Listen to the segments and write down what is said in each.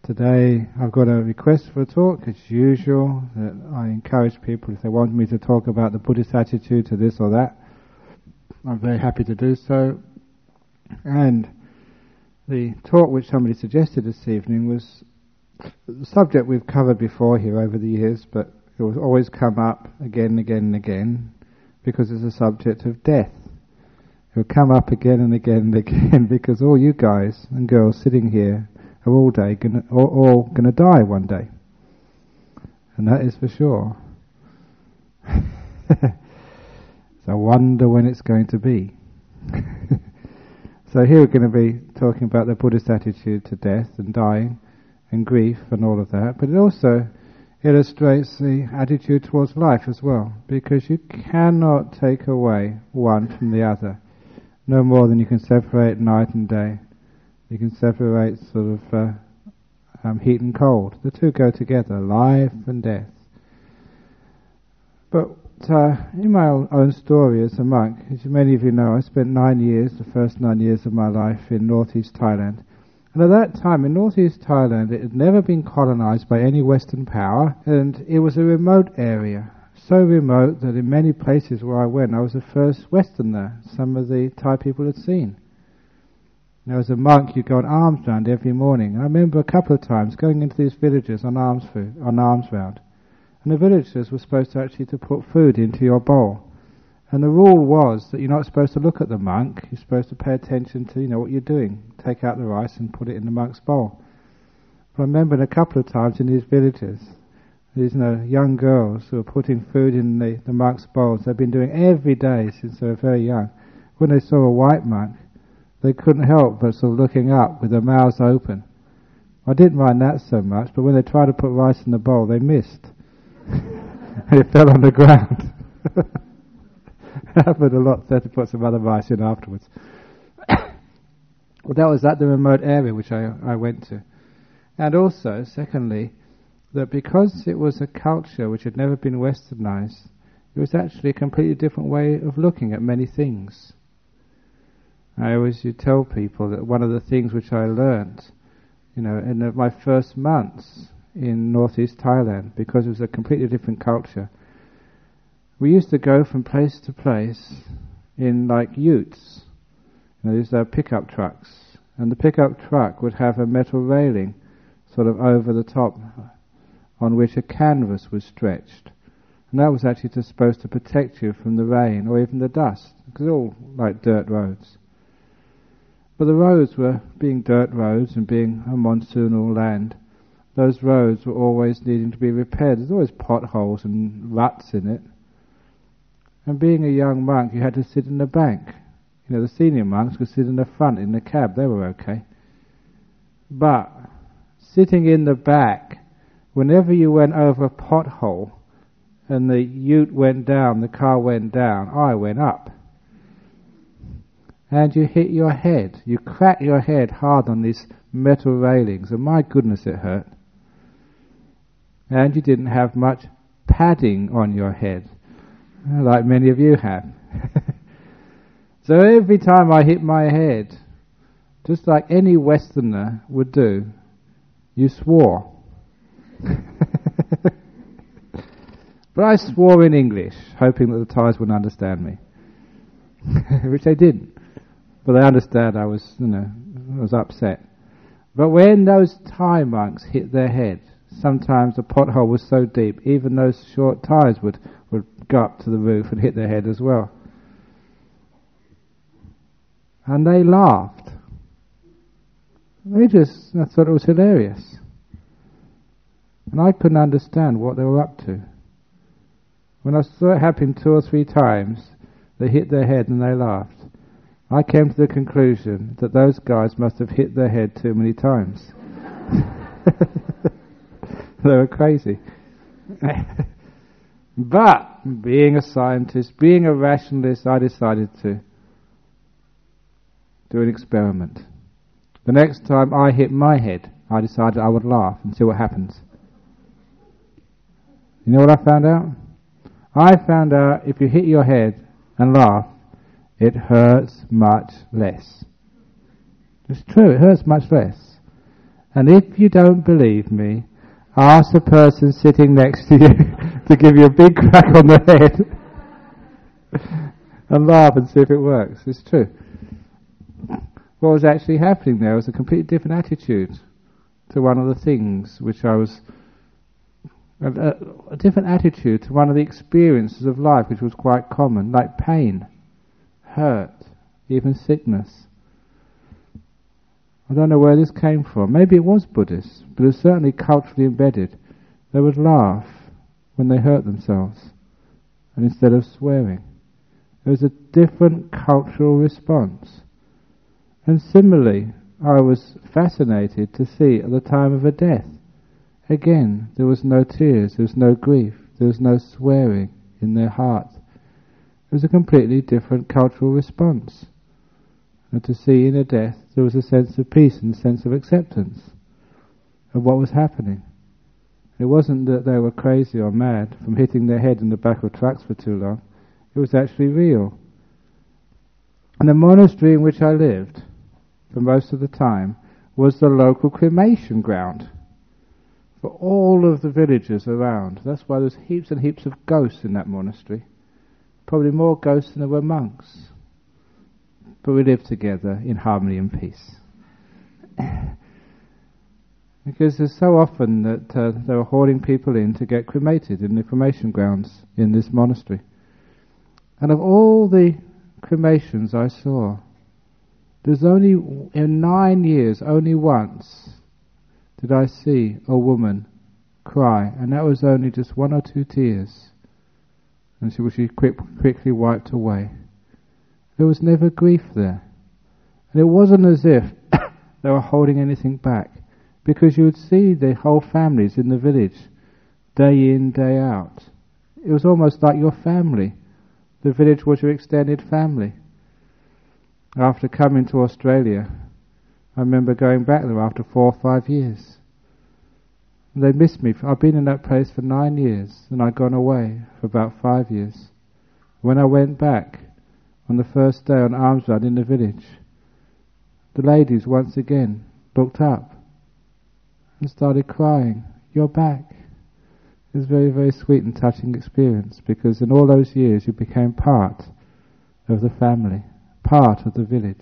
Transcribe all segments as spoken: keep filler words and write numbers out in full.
Today I've got a request for a talk, as usual, that I encourage people, if they want me to talk about the Buddhist attitude to this or that, I'm very happy to do so. And the talk which somebody suggested this evening was the subject we've covered before here over the years, but it will always come up again and again and again, because it's a subject of death. It will come up again and again and again, because all you guys and girls sitting here are all day gonna, all, all gonna die one day, and that is for sure. So I wonder when it's going to be. So here we're going to be talking about the Buddhist attitude to death and dying and grief and all of that, but it also illustrates the attitude towards life as well, because you cannot take away one from the other, no more than you can separate night and day. You can separate sort of uh, um, heat and cold. The two go together, life and death. But uh, in my own story as a monk, as many of you know, I spent nine years, the first nine years of my life, in northeast Thailand. And at that time, in northeast Thailand, it had never been colonized by any Western power, and it was a remote area. So remote that in many places where I went, I was the first Westerner some of the Thai people had seen. Now, as a monk, you'd go on alms round every morning. And I remember a couple of times going into these villages on alms food, on alms round, and the villagers were supposed to actually to put food into your bowl. And the rule was that you're not supposed to look at the monk. You're supposed to pay attention to, you know, what you're doing. Take out the rice and put it in the monk's bowl. But I remember a couple of times in these villages, these, you know, young girls who were putting food in the, the monk's bowls. They've been doing every day since they were very young. When they saw a white monk, they couldn't help but sort of looking up with their mouths open. I didn't mind that so much, but when they tried to put rice in the bowl, they missed. And it fell on the ground. It happened a lot, so they had to put some other rice in afterwards. Well, that was at the remote area which I, I went to. And also, secondly, that because it was a culture which had never been westernized, it was actually a completely different way of looking at many things. I always you tell people that one of the things which I learned, you know, in the, my first months in northeast Thailand, because it was a completely different culture, we used to go from place to place in like utes. You know, these are pickup trucks, and the pickup truck would have a metal railing sort of over the top on which a canvas was stretched. And that was actually just supposed to protect you from the rain or even the dust, because they're all like dirt roads. But the roads were, being dirt roads and being a monsoonal land, those roads were always needing to be repaired. There's always potholes and ruts in it. And being a young monk, you had to sit in the back. You know, the senior monks could sit in the front in the cab, they were okay. But sitting in the back, whenever you went over a pothole and the ute went down, the car went down, I went up. And you hit your head. You crack your head hard on these metal railings, and my goodness, it hurt. And you didn't have much padding on your head, like many of you have. So every time I hit my head, just like any Westerner would do, you swore. But I swore in English, hoping that the Thais wouldn't understand me, which they didn't. But they understand I was, you know, I was upset. But when those Thai monks hit their head, sometimes the pothole was so deep, even those short Thais would, would go up to the roof and hit their head as well. And they laughed. They just, I thought it was hilarious. And I couldn't understand what they were up to. When I saw it happen two or three times, they hit their head and they laughed. I came to the conclusion that those guys must have hit their head too many times. They were crazy. But, being a scientist, being a rationalist, I decided to do an experiment. The next time I hit my head, I decided I would laugh and see what happens. You know what I found out? I found out if you hit your head and laugh, it hurts much less. It's true, it hurts much less. And if you don't believe me, ask the person sitting next to you to give you a big crack on the head and laugh and see if it works. It's true. What was actually happening there was a completely different attitude to one of the things which I was... A, a, a different attitude to one of the experiences of life which was quite common, like pain, hurt, even sickness. I don't know where this came from. Maybe it was Buddhist, but it was certainly culturally embedded. They would laugh when they hurt themselves, and instead of swearing. It was a different cultural response. And similarly, I was fascinated to see at the time of a death, again, there was no tears, there was no grief, there was no swearing in their heart. It was a completely different cultural response. And to see in a death, there was a sense of peace and a sense of acceptance of what was happening. It wasn't that they were crazy or mad from hitting their head in the back of trucks for too long. It was actually real. And the monastery in which I lived, for most of the time, was the local cremation ground for all of the villagers around. That's why there's heaps and heaps of ghosts in that monastery. Probably more ghosts than there were monks. But we lived together in harmony and peace. Because there's so often that uh, they were hauling people in to get cremated in the cremation grounds in this monastery. And of all the cremations I saw, there's only, in nine years, only once did I see a woman cry, and that was only just one or two tears, and she was she quick, quickly wiped away. There was never grief there, and it wasn't as if they were holding anything back, because you would see the whole families in the village, day in, day out. It was almost like your family. The village was your extended family. After coming to Australia, I remember going back there after four or five years. And they missed me. I've been in that place for nine years, and I'd gone away for about five years. When I went back on the first day on Alms Run in the village, the ladies once again looked up and started crying. You're back. It was a very, very sweet and touching experience, because in all those years you became part of the family, part of the village.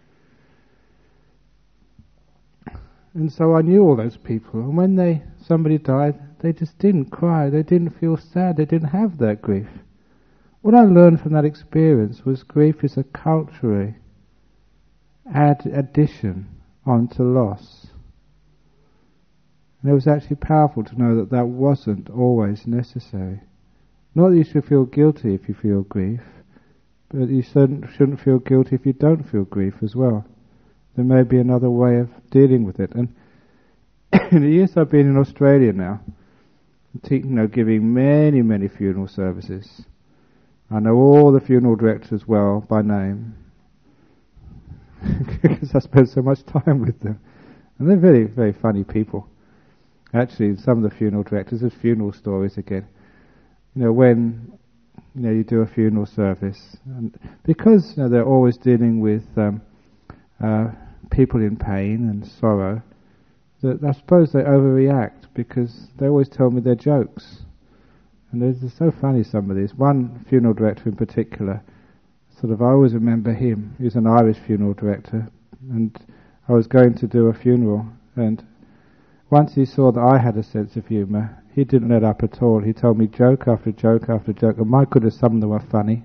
And so I knew all those people, and when they somebody died, they just didn't cry, they didn't feel sad, they didn't have that grief. What I learned from that experience was grief is a cultural add addition onto loss. And it was actually powerful to know that that wasn't always necessary. Not that you should feel guilty if you feel grief, but you shouldn't, shouldn't feel guilty if you don't feel grief as well. There may be another way of dealing with it. And in the years I've been in Australia now, you know, giving many, many funeral services. I know all the funeral directors well by name, because I spend so much time with them. And they're very, very funny people. Actually, some of the funeral directors, there's funeral stories again. You know, when you know you do a funeral service, and because you know they're always dealing with um, uh, people in pain and sorrow, that I suppose they overreact, because they always tell me their jokes, and they're just so funny. Some of these. One funeral director in particular, sort of, I always remember him. He was an Irish funeral director, and I was going to do a funeral, and once he saw that I had a sense of humour, he didn't let up at all. He told me joke after joke after joke, and my goodness, some of them were funny.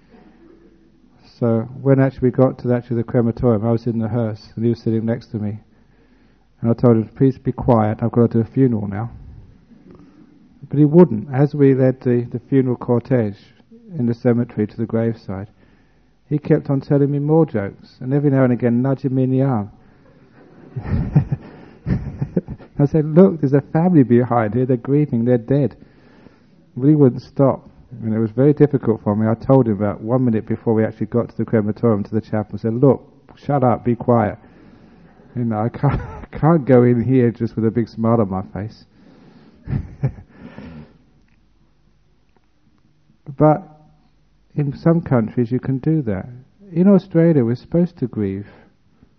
So when actually we got to actually the crematorium, I was in the hearse, and he was sitting next to me, and I told him, please be quiet, I've got to do a funeral now. But he wouldn't. As we led the, the funeral cortege in the cemetery to the graveside, he kept on telling me more jokes, and every now and again nudging me in the arm. I said, look, there's a family behind here, they're grieving, they're dead. But he wouldn't stop, and it was very difficult for me. I told him about one minute before we actually got to the crematorium, to the chapel, and said, look, shut up, be quiet. You know, I can't, I can't go in here just with a big smile on my face. But in some countries you can do that. In Australia we're supposed to grieve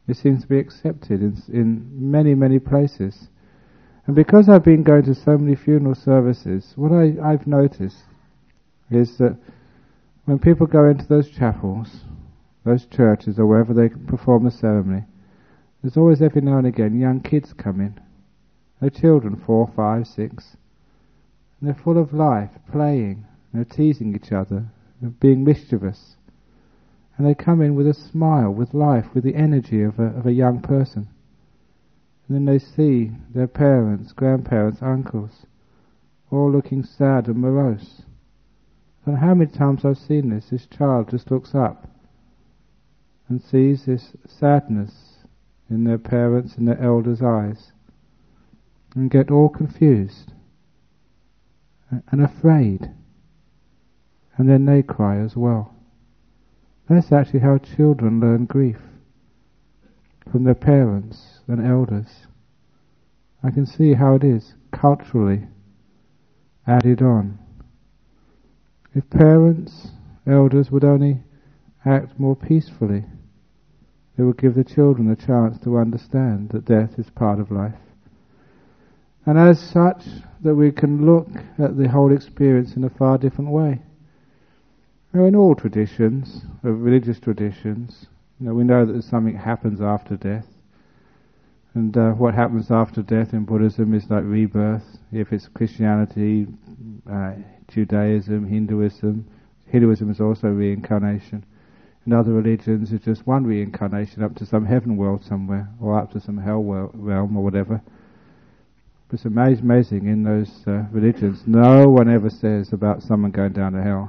It seems to be accepted in, in many, many places. And because I've been going to so many funeral services, what I, I've noticed is that when people go into those chapels, those churches, or wherever they perform the ceremony, there's always every now and again young kids come in. They're children, four, five, six. And they're full of life, playing, they're teasing each other, they're being mischievous. And they come in with a smile, with life, with the energy of a, of a young person. And then they see their parents, grandparents, uncles, all looking sad and morose. And how many times I've seen this, this child just looks up and sees this sadness in their parents' and their elders' eyes, and get all confused and afraid, and then they cry as well. That's actually how children learn grief, from their parents and elders. I can see how it is culturally added on. If parents, elders would only act more peacefully, they would give the children a chance to understand that death is part of life. And as such, that we can look at the whole experience in a far different way. You know, in all traditions, religious traditions, you know, we know that something happens after death. And uh, what happens after death in Buddhism is like rebirth. If it's Christianity, uh, Judaism, Hinduism, Hinduism is also reincarnation. In other religions, it's just one reincarnation up to some heaven world somewhere, or up to some hell world, realm or whatever. But it's amazing in those uh, religions, no one ever says about someone going down to hell.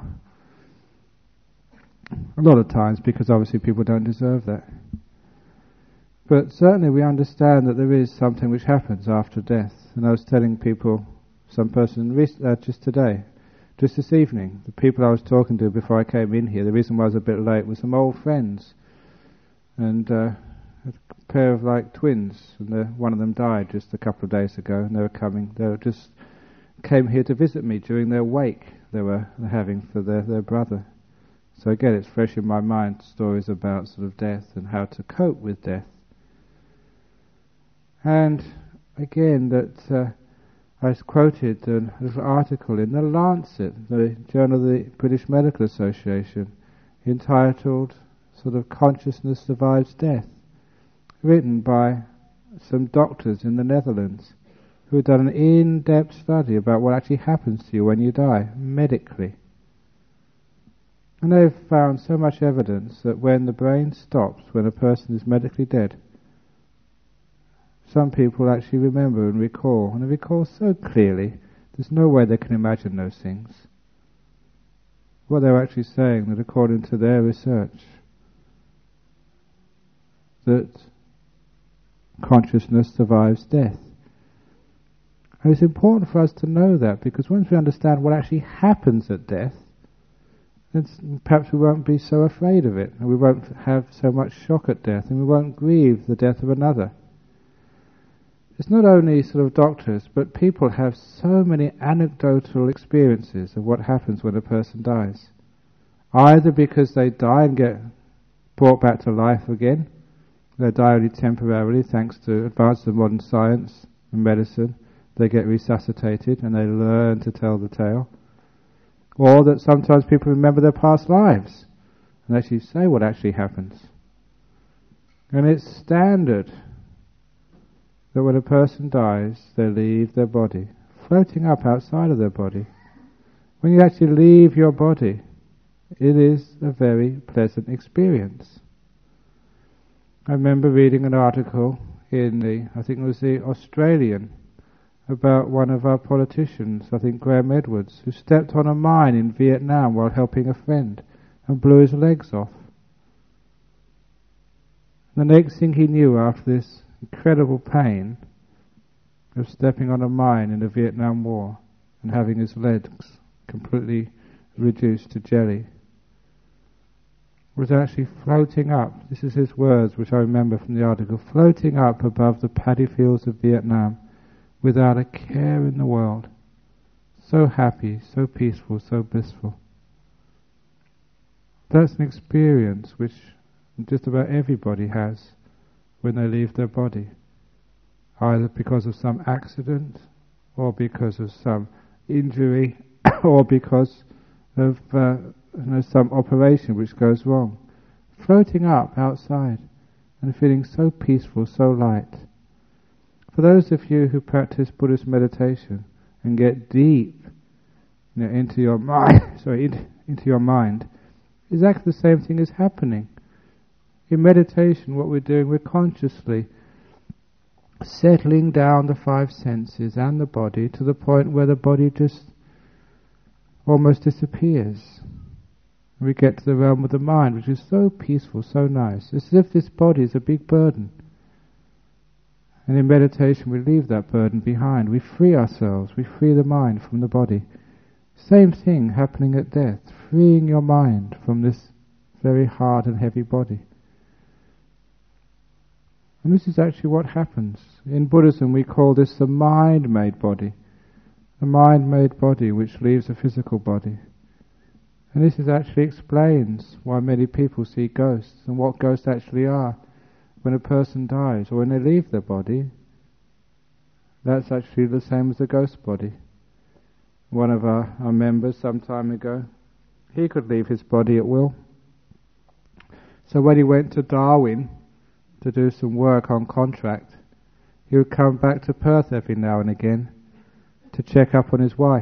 A lot of times, because obviously people don't deserve that. But certainly we understand that there is something which happens after death. And I was telling people, some person uh, just today, just this evening, the people I was talking to before I came in here, the reason why I was a bit late was some old friends. And uh, a pair of like twins, and one of them died just a couple of days ago, and they were coming, they were just came here to visit me during their wake they were having for their, their brother. So again, it's fresh in my mind, stories about sort of death and how to cope with death. And again, that uh, I quoted a little article in the Lancet, the journal of the British Medical Association, entitled sort of Consciousness Survives Death, written by some doctors in the Netherlands who had done an in-depth study about what actually happens to you when you die, medically. And they've found so much evidence that when the brain stops, when a person is medically dead, some people actually remember and recall, and they recall so clearly, there's no way they can imagine those things. What they're actually saying, that according to their research, that consciousness survives death. And it's important for us to know that, because once we understand what actually happens at death, then perhaps we won't be so afraid of it, and we won't have so much shock at death, and we won't grieve the death of another. It's not only sort of doctors, but people have so many anecdotal experiences of what happens when a person dies. Either because they die and get brought back to life again, they die only temporarily thanks to advances of modern science and medicine, they get resuscitated and they learn to tell the tale. Or that sometimes people remember their past lives and actually say what actually happens. And it's standard that when a person dies, they leave their body, floating up outside of their body. When you actually leave your body, it is a very pleasant experience. I remember reading an article in the, I think it was the Australian, about one of our politicians, I think Graham Edwards, who stepped on a mine in Vietnam while helping a friend and blew his legs off. The next thing he knew, after this incredible pain of stepping on a mine in the Vietnam War and having his legs completely reduced to jelly, was actually floating up, this is his words which I remember from the article, floating up above the paddy fields of Vietnam without a care in the world, so happy, so peaceful, so blissful. That's an experience which just about everybody has when they leave their body, either because of some accident, or because of some injury, or because of uh, you know, some operation which goes wrong. Floating up outside and feeling so peaceful, so light. For those of you who practice Buddhist meditation and get deep you know, into your mind, sorry, in, into your mind, exactly the same thing is happening. In meditation, what we're doing, we're consciously settling down the five senses and the body to the point where the body just almost disappears. We get to the realm of the mind, which is so peaceful, so nice. It's as if this body is a big burden. And in meditation we leave that burden behind. We free ourselves, we free the mind from the body. Same thing happening at death, freeing your mind from this very hard and heavy body. And this is actually what happens. In Buddhism we call this the mind-made body. The mind-made body which leaves a physical body. And this is actually explains why many people see ghosts and what ghosts actually are. When a person dies or when they leave their body, that's actually the same as a ghost body. One of our, our members some time ago, he could leave his body at will. So when he went to Darwin to do some work on contract, he would come back to Perth every now and again to check up on his wife.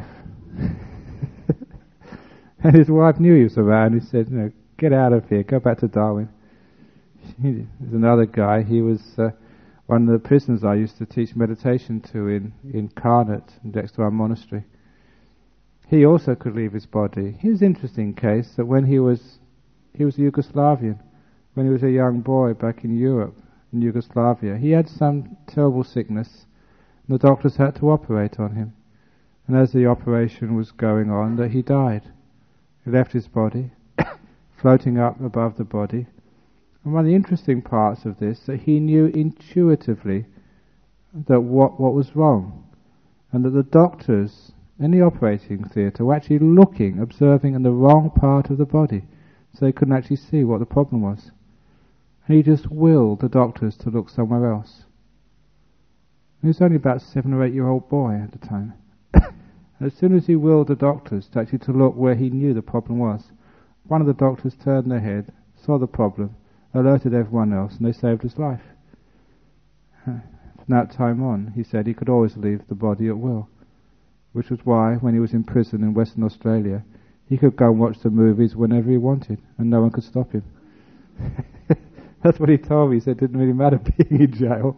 And his wife knew he was around. He said, you know, get out of here, go back to Darwin. There's another guy, he was uh, one of the prisoners I used to teach meditation to in, in Karnat, next to our monastery. He also could leave his body. He was an interesting case that when he was, he was Yugoslavian, when he was a young boy back in Europe, in Yugoslavia, he had some terrible sickness, and the doctors had to operate on him. And as the operation was going on, that he died. He left his body, floating up above the body. And one of the interesting parts of this, that he knew intuitively that what, what was wrong, and that the doctors in the operating theatre were actually looking, observing in the wrong part of the body, so they couldn't actually see what the problem was. And he just willed the doctors to look somewhere else. He was only about a seven or eight year old boy at the time. And as soon as he willed the doctors to actually to look where he knew the problem was, one of the doctors turned their head, saw the problem, alerted everyone else, and they saved his life. From that time on, he said he could always leave the body at will, which was why, when he was in prison in Western Australia, he could go and watch the movies whenever he wanted, and no one could stop him. That's what he told me. He said it didn't really matter being in jail.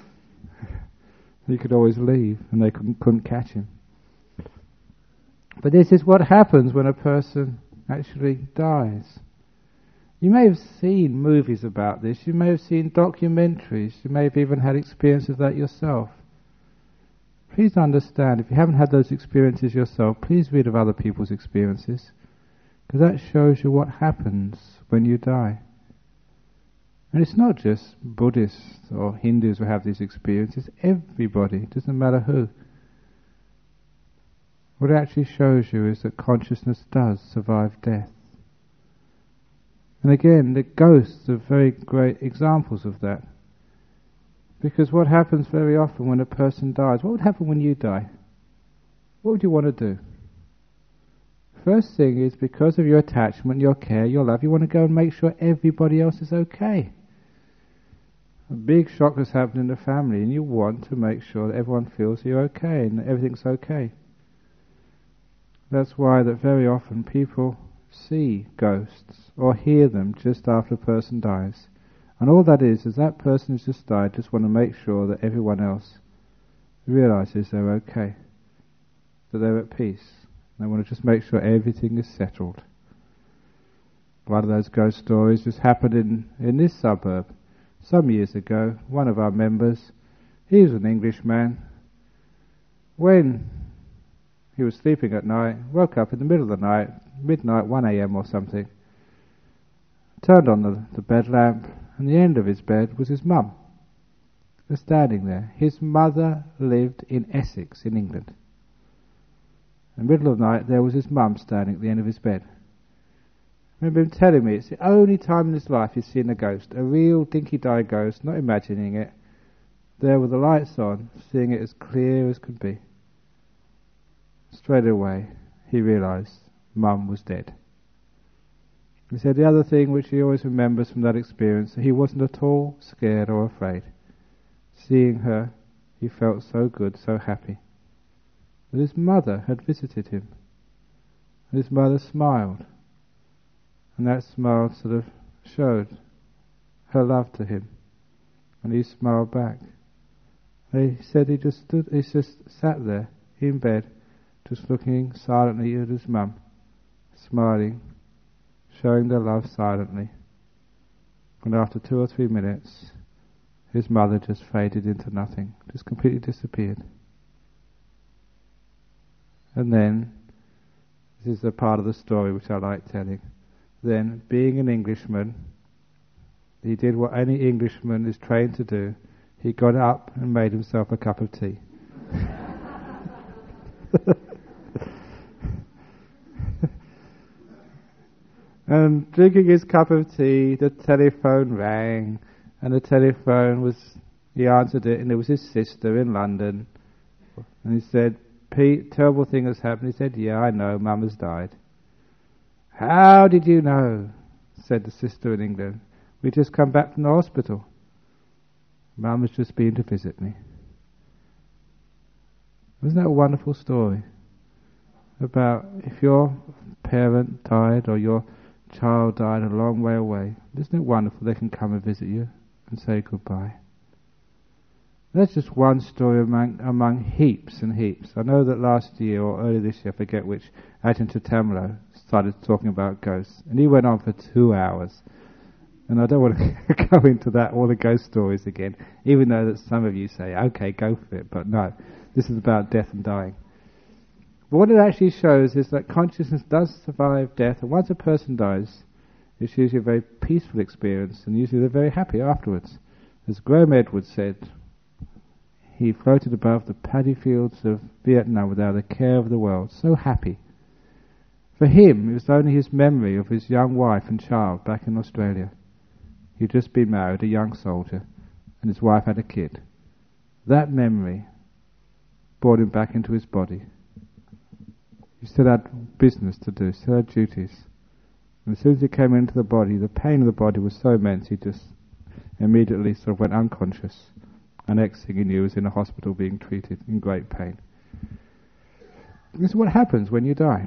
He could always leave, and they couldn't, couldn't catch him. But this is what happens when a person actually dies. You may have seen movies about this, you may have seen documentaries, you may have even had experience of that yourself. Please understand, if you haven't had those experiences yourself, please read of other people's experiences, because that shows you what happens when you die. And it's not just Buddhists or Hindus who have these experiences, everybody, it doesn't matter who. What it actually shows you is that consciousness does survive death. And again, the ghosts are very great examples of that. Because what happens very often when a person dies, what would happen when you die? What would you want to do? First thing is, because of your attachment, your care, your love, you want to go and make sure everybody else is okay. A big shock has happened in the family, and you want to make sure that everyone feels you're okay and that everything's okay. That's why that very often people see ghosts or hear them just after a person dies. And all that is, is that person who's just died just want to make sure that everyone else realizes they're okay, that they're at peace. They want to just make sure everything is settled. One of those ghost stories just happened in, in this suburb. Some years ago, one of our members, he was an Englishman, when he was sleeping at night, woke up in the middle of the night, midnight, one a.m. or something, turned on the, the bed lamp, and the end of his bed was his mum. Just standing there. His mother lived in Essex, in England. In the middle of the night, there was his mum standing at the end of his bed. I remember him telling me it's the only time in his life he's seen a ghost, a real dinky-die ghost, not imagining it, there with the lights on, seeing it as clear as could be. Straight away he realised Mum was dead. He said the other thing which he always remembers from that experience, he wasn't at all scared or afraid. Seeing her, he felt so good, so happy. That his mother had visited him. And his mother smiled. And that smile sort of showed her love to him. And he smiled back. And he said he just stood, he just sat there in bed, just looking silently at his mum, smiling, showing their love silently. And after two or three minutes, his mother just faded into nothing, just completely disappeared. And then, this is the part of the story which I like telling, then, being an Englishman, he did what any Englishman is trained to do. He got up and made himself a cup of tea. And drinking his cup of tea, the telephone rang, and the telephone was, he answered it, and it was his sister in London. And he said, Pete, terrible thing has happened. He said, yeah, I know, Mum has died. How did you know? Said the sister in England. We just come back from the hospital. Mum has just been to visit me. Wasn't that a wonderful story? About if your parent died or your child died a long way away, isn't it wonderful they can come and visit you and say goodbye? That's just one story among, among heaps and heaps. I know that last year or early this year, I forget which, Ajahn Tamlo started talking about ghosts, and he went on for two hours. And I don't want to go into that, all the ghost stories again, even though that some of you say, okay, go for it, but no, this is about death and dying. But what it actually shows is that consciousness does survive death, and once a person dies, it's usually a very peaceful experience, and usually they're very happy afterwards. As Graham Edwards said, he floated above the paddy fields of Vietnam without a care of the world, so happy. For him, it was only his memory of his young wife and child back in Australia. He'd just been married, a young soldier, and his wife had a kid. That memory brought him back into his body. He still had business to do, still had duties. And as soon as he came into the body, the pain of the body was so immense, he just immediately sort of went unconscious. And next thing he knew, he was in a hospital being treated in great pain. This is what happens when you die.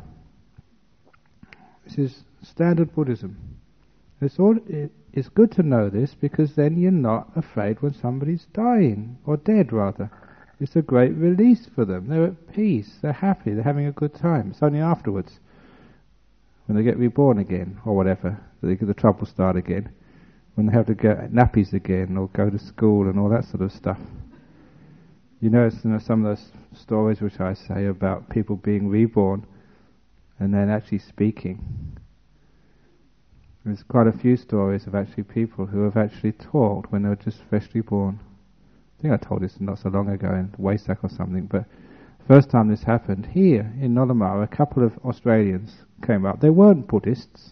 This is standard Buddhism. It's, all, it, it's good to know this, because then you're not afraid when somebody's dying, or dead rather. It's a great release for them. They're at peace, they're happy, they're having a good time. It's only afterwards, when they get reborn again, or whatever, that the trouble start again, when they have to get nappies again, or go to school and all that sort of stuff. You know, it's, you know some of those stories which I say about people being reborn, and then actually speaking. There's quite a few stories of actually people who have actually talked when they were just freshly born. I think I told this not so long ago in Waisak or something, but the first time this happened, here in Nollamara, a couple of Australians came up. They weren't Buddhists.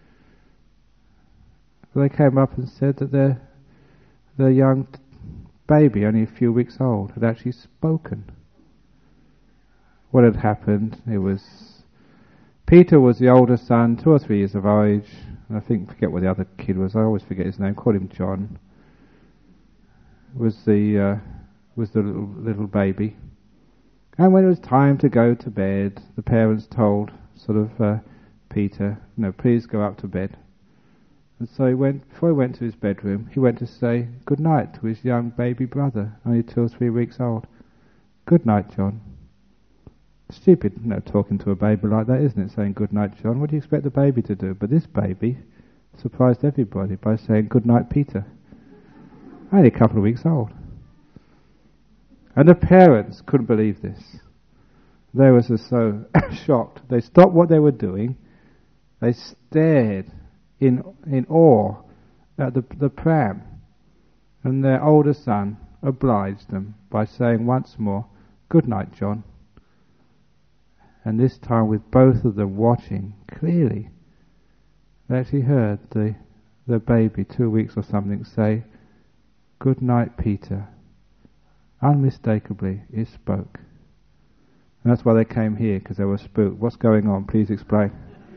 But they came up and said that their, their young t- baby, only a few weeks old, had actually spoken. What had happened, it was... Peter was the older son, two or three years of age, and I think, forget what the other kid was, I always forget his name, called him John, was the uh, was the little, little baby. And when it was time to go to bed, the parents told sort of uh, Peter, no, please go up to bed. And so he went, before he went to his bedroom, he went to say good night to his young baby brother, only two or three weeks old. Good night, John. Stupid, you know, talking to a baby like that, isn't it? Saying good night, John. What do you expect the baby to do? But this baby surprised everybody by saying good night, Peter. Only a couple of weeks old. And the parents couldn't believe this. They were just so shocked. They stopped what they were doing. They stared in in awe at the the pram. And their older son obliged them by saying once more, good night, John. And this time with both of them watching clearly. I actually heard the the baby, two weeks or something, say, "Good night, Peter." Unmistakably, it spoke. And that's why they came here, because they were spooked. What's going on? Please explain.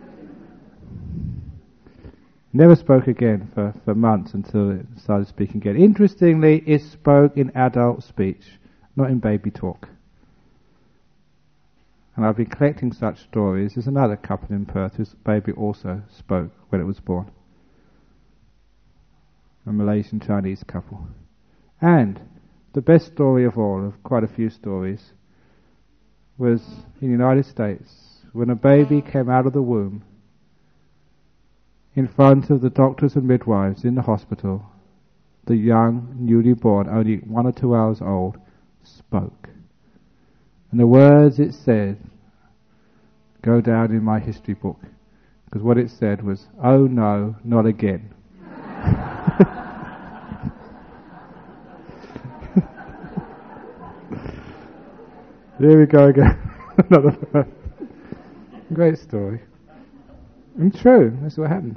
Never spoke again for, for months until it started speaking again. Interestingly, it spoke in adult speech, not in baby talk. And I've been collecting such stories. There's another couple in Perth whose baby also spoke when it was born. A Malaysian Chinese couple. And the best story of all, of quite a few stories, was in the United States, when a baby came out of the womb in front of the doctors and midwives in the hospital. The young, newly born, only one or two hours old, spoke. And the words it said go down in my history book, because what it said was, "Oh no, not again." There we go again. Another one. Great story. And true, that's what happens.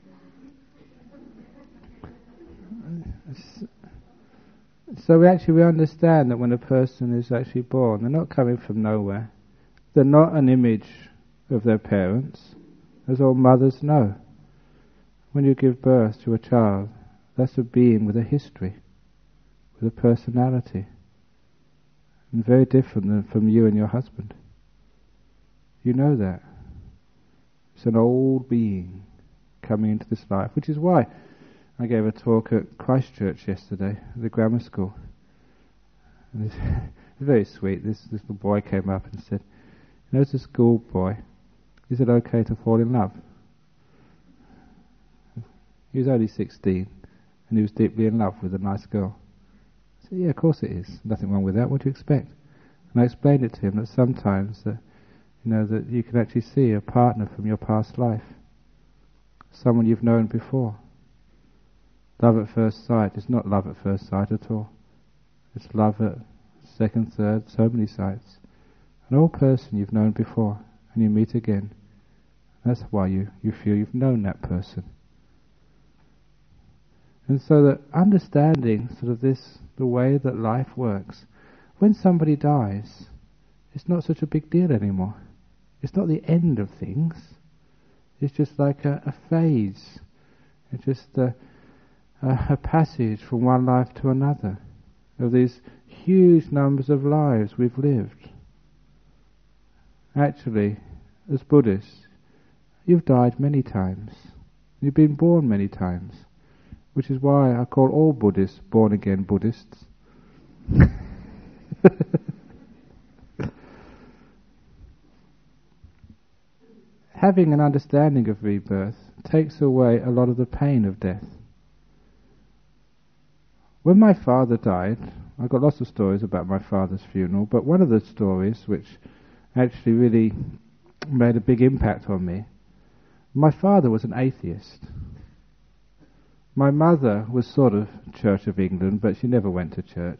So we actually we understand that when a person is actually born, they're not coming from nowhere. They're not an image of their parents, as all mothers know. When you give birth to a child, that's a being with a history, with a personality, and very different than from you and your husband. You know that. It's an old being coming into this life, which is why I gave a talk at Christchurch yesterday, at the grammar school. And it's, it's very sweet. This, this little boy came up and said, "You know, as a school boy, is it okay to fall in love?" He was only sixteen, and he was deeply in love with a nice girl. I said, "Yeah, of course it is. Nothing wrong with that. What do you expect?" And I explained it to him that sometimes that, you know, that you can actually see a partner from your past life, someone you've known before. Love at first sight is not love at first sight at all. It's love at second, third, so many sights. An old person you've known before, and you meet again. That's why you, you feel you've known that person. And so that understanding sort of this, the way that life works, when somebody dies, it's not such a big deal anymore. It's not the end of things. It's just like a, a phase. It's just a, a, a passage from one life to another of these huge numbers of lives we've lived. Actually, as Buddhists, you've died many times. You've been born many times, which is why I call all Buddhists born-again Buddhists. Having an understanding of rebirth takes away a lot of the pain of death. When my father died, I've got lots of stories about my father's funeral, but one of the stories which actually really made a big impact on me, my father was an atheist. My mother was sort of Church of England, but she never went to church.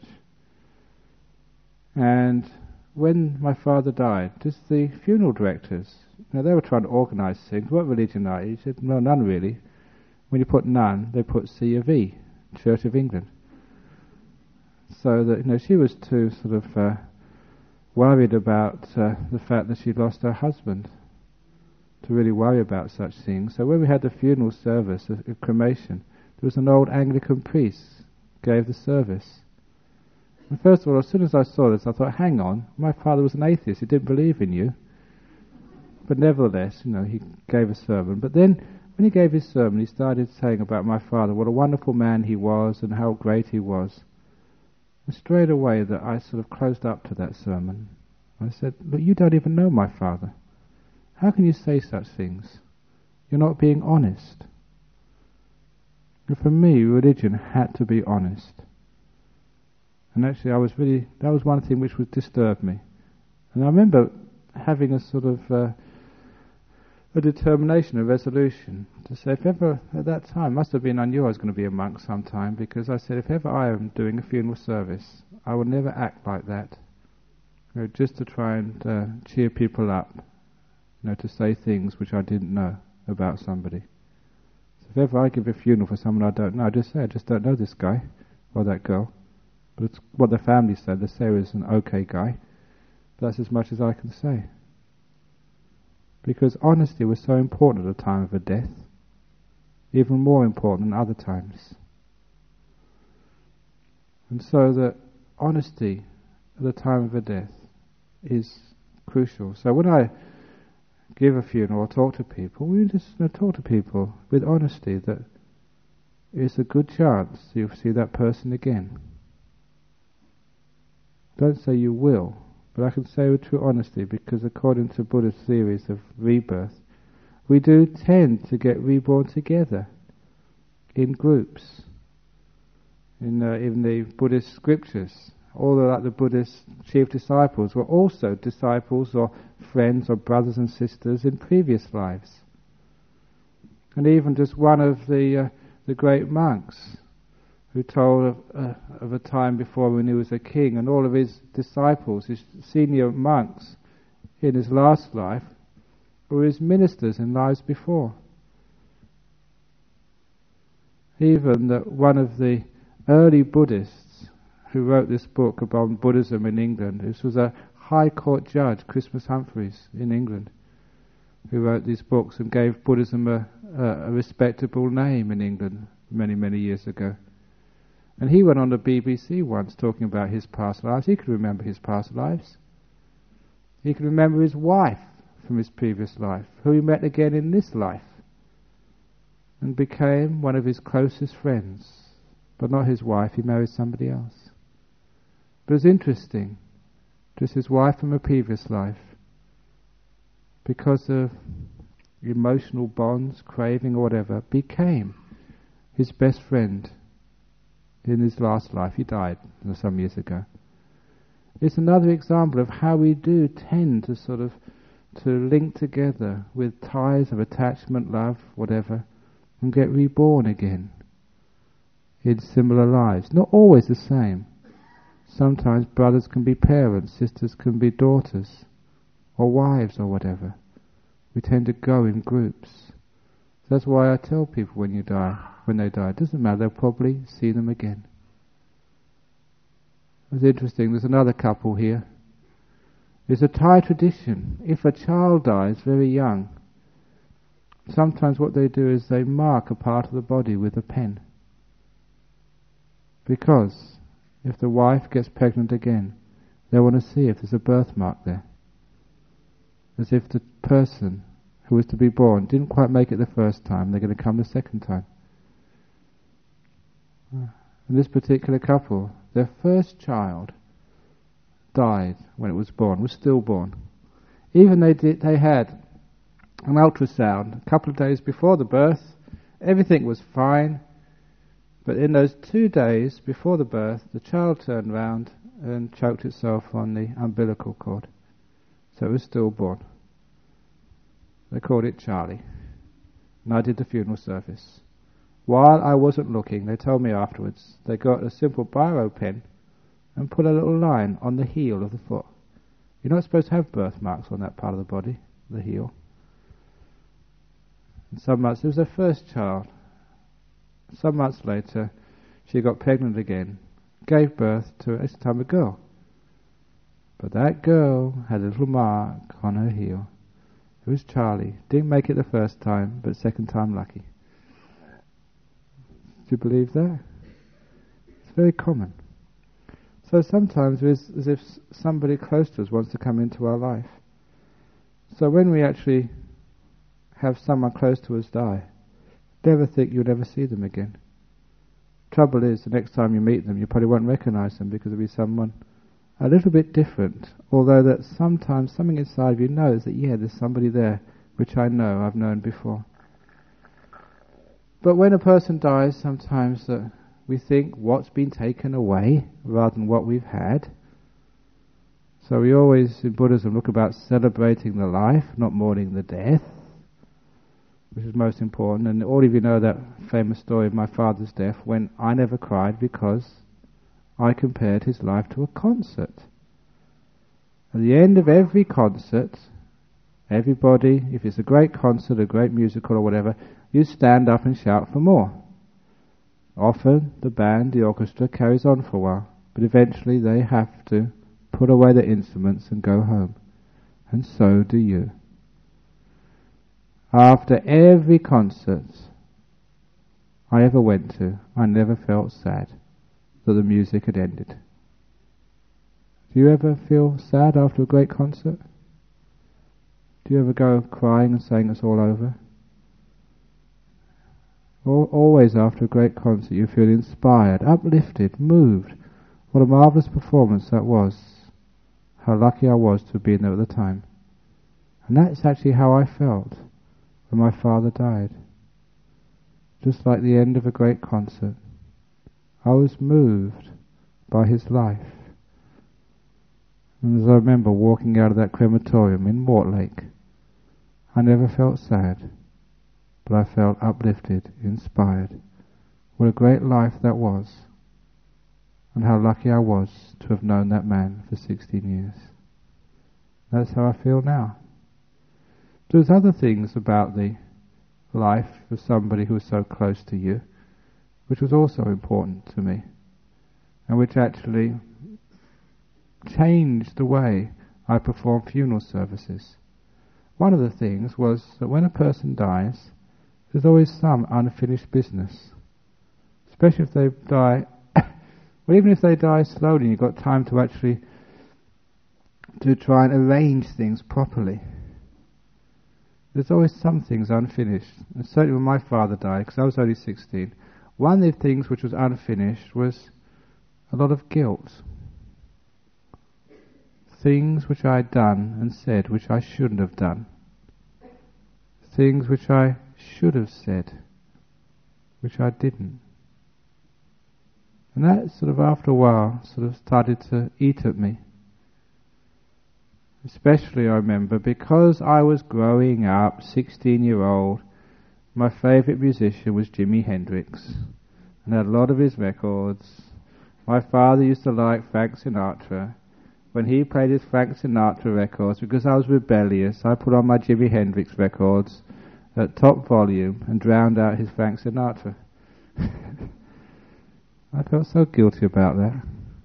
And when my father died, just the funeral directors, you know, they were trying to organise things. What religion are you? He said, "No, none really." When you put none, they put C of E, Church of England. So that, you know, she was too sort of uh, worried about uh, the fact that she'd lost her husband to really worry about such things. So when we had the funeral service, a, a cremation, there was an old Anglican priest gave the service. And first of all, as soon as I saw this, I thought, hang on, my father was an atheist, he didn't believe in you. But nevertheless, you know, he gave a sermon. But then, when he gave his sermon, he started saying about my father, what a wonderful man he was and how great he was. And straight away that I sort of closed up to that sermon. I said, look, you don't even know my father. How can you say such things? You're not being honest. And for me, religion had to be honest. And actually, I was really, that was one thing which would disturb me. And I remember having a sort of uh, a determination, a resolution to say, if ever, at that time, must have been I knew I was going to be a monk sometime, because I said, if ever I am doing a funeral service, I will never act like that. You know, just to try and uh, cheer people up, you know, to say things which I didn't know about somebody. If ever I give a funeral for someone I don't know, I just say, I just don't know this guy or that girl. But it's what the family said. They say he's an okay guy. But that's as much as I can say. Because honesty was so important at the time of a death. Even more important than other times. And so that honesty at the time of a death is crucial. So when I give a funeral or talk to people, we just you know, talk to people with honesty that it's a good chance you'll see that person again. Don't say you will, but I can say with true honesty, because according to Buddhist theories of rebirth, we do tend to get reborn together in groups. In uh, in the Buddhist scriptures, all the, like the Buddhist chief disciples were also disciples or friends or brothers and sisters in previous lives. And even just one of the uh, the great monks who told of, uh, of a time before when he was a king, and all of his disciples, his senior monks in his last life, were his ministers in lives before. Even that one of the early Buddhists who wrote this book about Buddhism in England, this was a High Court judge, Christmas Humphreys in England, who wrote these books and gave Buddhism a, a, a respectable name in England many, many years ago. And he went on the B B C once talking about his past lives. He could remember his past lives. He could remember his wife from his previous life, who he met again in this life, and became one of his closest friends. But not his wife, he married somebody else. But it's interesting, just his wife from a previous life, because of emotional bonds, craving or whatever, became his best friend in his last life. He died some years ago. It's another example of how we do tend to sort of to link together with ties of attachment, love, whatever, and get reborn again in similar lives. Not always the same. Sometimes brothers can be parents, sisters can be daughters, or wives or whatever. We tend to go in groups. That's why I tell people when you die, when they die, it doesn't matter, they'll probably see them again. It's interesting, there's another couple here. It's a Thai tradition. If a child dies very young, sometimes what they do is they mark a part of the body with a pen. Because if the wife gets pregnant again, they want to see if there's a birthmark there. As if the person who was to be born didn't quite make it the first time, they're going to come the second time. And this particular couple, their first child died when it was born, was stillborn. Even they did, they had an ultrasound a couple of days before the birth. Everything was fine. But in those two days before the birth, the child turned round and choked itself on the umbilical cord. So it was stillborn. They called it Charlie. And I did the funeral service. While I wasn't looking, they told me afterwards, they got a simple biro pen and put a little line on the heel of the foot. You're not supposed to have birthmarks on that part of the body, the heel. And some months, it was their first child. Some months later, she got pregnant again, gave birth to, at this time, a girl. But that girl had a little mark on her heel. It was Charlie. Didn't make it the first time, but second time lucky. Do you believe that? It's very common. So sometimes it's as if somebody close to us wants to come into our life. So when we actually have someone close to us die, never think you'll never see them again. Trouble is, the next time you meet them, you probably won't recognize them because it'll be someone a little bit different. Although that sometimes something inside of you knows that, yeah, there's somebody there which I know, I've known before. But when a person dies, sometimes uh, we think what's been taken away rather than what we've had. So we always, in Buddhism, look about celebrating the life, not mourning the death, which is most important. And all of you know that famous story of my father's death, when I never cried because I compared his life to a concert. At the end of every concert, Everybody, if it's a great concert, a great musical or whatever, you stand up and shout for more. Often the band, the orchestra carries on for a while, but eventually they have to put away their instruments and go home. And so do you. After every concert I ever went to, I never felt sad that the music had ended. Do you ever feel sad after a great concert? Do you ever go crying and saying it's all over? Always after a great concert you feel inspired, uplifted, moved. What a marvellous performance that was. How lucky I was to have been there at the time. And that's actually how I felt when my father died. Just like the end of a great concert. I was moved by his life. And as I remember walking out of that crematorium in Mortlake, I never felt sad, but I felt uplifted, inspired. What a great life that was, and how lucky I was to have known that man for sixteen years. That's how I feel now. There's other things about the life of somebody who was so close to you, which was also important to me, and which actually changed the way I perform funeral services. One of the things was that when a person dies, there's always some unfinished business. Especially if they die, well, even if they die slowly, you've got time to actually to try and arrange things properly. There's always some things unfinished. And certainly when my father died, because I was only sixteen, one of the things which was unfinished was a lot of guilt. Things which I had done and said which I shouldn't have done. Things which I should have said, which I didn't. And that sort of after a while sort of started to eat at me. Especially I remember because I was growing up, sixteen year old, my favourite musician was Jimi Hendrix and had a lot of his records. My father used to like Frank Sinatra. When he played his Frank Sinatra records, because I was rebellious, I put on my Jimi Hendrix records at top volume and drowned out his Frank Sinatra. I felt so guilty about that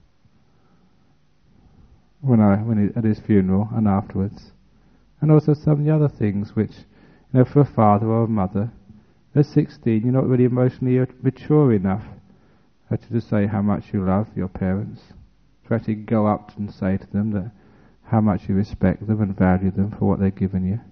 when I when he, at his funeral and afterwards, and also some of the other things which, you know, for a father or a mother, at sixteen you're not really emotionally mature enough to say how much you love your parents, to actually go up and say to them that how much you respect them and value them for what they've given you.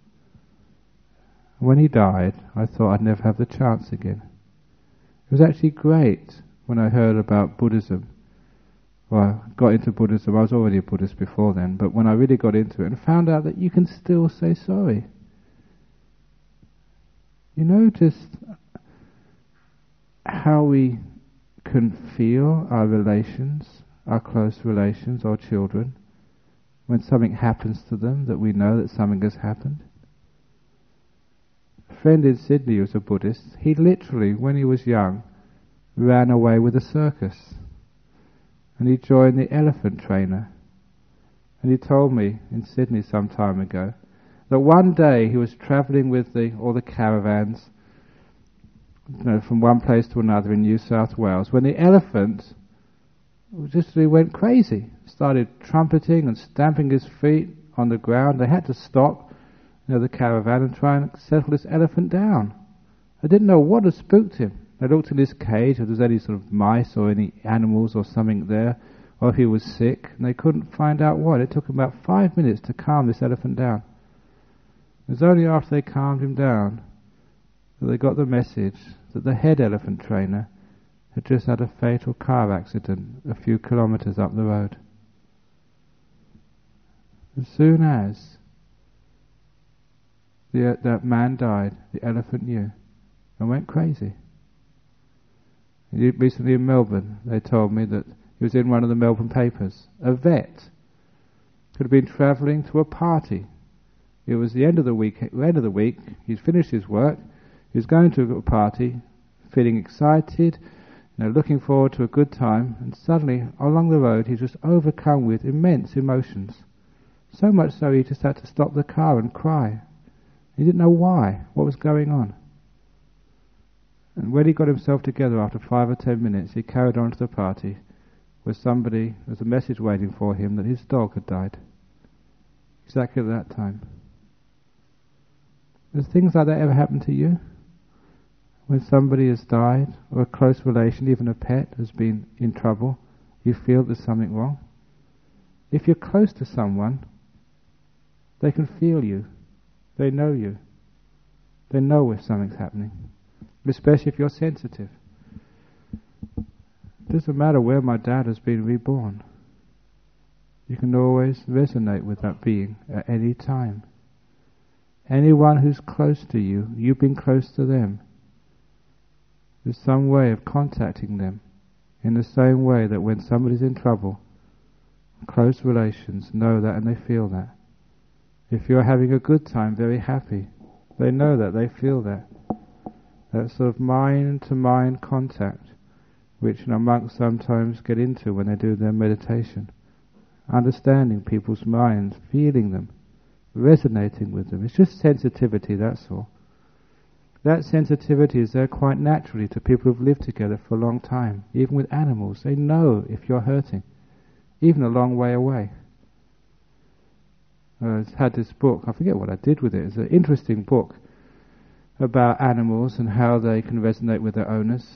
When he died, I thought I'd never have the chance again. It was actually great when I heard about Buddhism. Well, I got into Buddhism, I was already a Buddhist before then, but when I really got into it and found out that you can still say sorry. You know just how we can feel our relations, our close relations or children, when something happens to them that we know that something has happened. A friend in Sydney who was a Buddhist, he literally, when he was young, ran away with a circus. And he joined the elephant trainer. And he told me in Sydney some time ago that one day he was travelling with the all the caravans, you know, from one place to another in New South Wales, when the elephant just he went crazy, started trumpeting and stamping his feet on the ground. They had to stop, you know, the caravan and try and settle this elephant down. They didn't know what had spooked him. They looked in his cage if there was any sort of mice or any animals or something there, or if he was sick, and they couldn't find out what. It took them about five minutes to calm this elephant down. It was only after they calmed him down that they got the message that the head elephant trainer had just had a fatal car accident a few kilometres up the road. As soon as the, that man died, the elephant knew and went crazy. Recently in Melbourne, they told me that he was in one of the Melbourne papers. A vet who had been travelling to a party. It was the end of the week. End of the week, he'd finished his work. He was going to a party, feeling excited, you know, looking forward to a good time. And suddenly, along the road, he was just overcome with immense emotions. So much so he just had to stop the car and cry. He didn't know why, what was going on. And when he got himself together after five or ten minutes, he carried on to the party where somebody, there was a message waiting for him that his dog had died. Exactly at that time. Does things like that ever happen to you? When somebody has died, or a close relation, even a pet, has been in trouble, you feel there's something wrong? If you're close to someone, they can feel you. They know you. They know if something's happening. Especially if you're sensitive. It doesn't matter where my dad has been reborn. You can always resonate with that being at any time. Anyone who's close to you, you've been close to them. There's some way of contacting them in the same way that when somebody's in trouble, close relations know that and they feel that. If you're having a good time, very happy, they know that, they feel that. That sort of mind-to-mind contact, which you know, monks sometimes get into when they do their meditation. Understanding people's minds, feeling them, resonating with them. It's just sensitivity, that's all. That sensitivity is there quite naturally to people who've lived together for a long time. Even with animals, they know if you're hurting, even a long way away. Uh, I had this book, I forget what I did with it, it's an interesting book about animals and how they can resonate with their owners.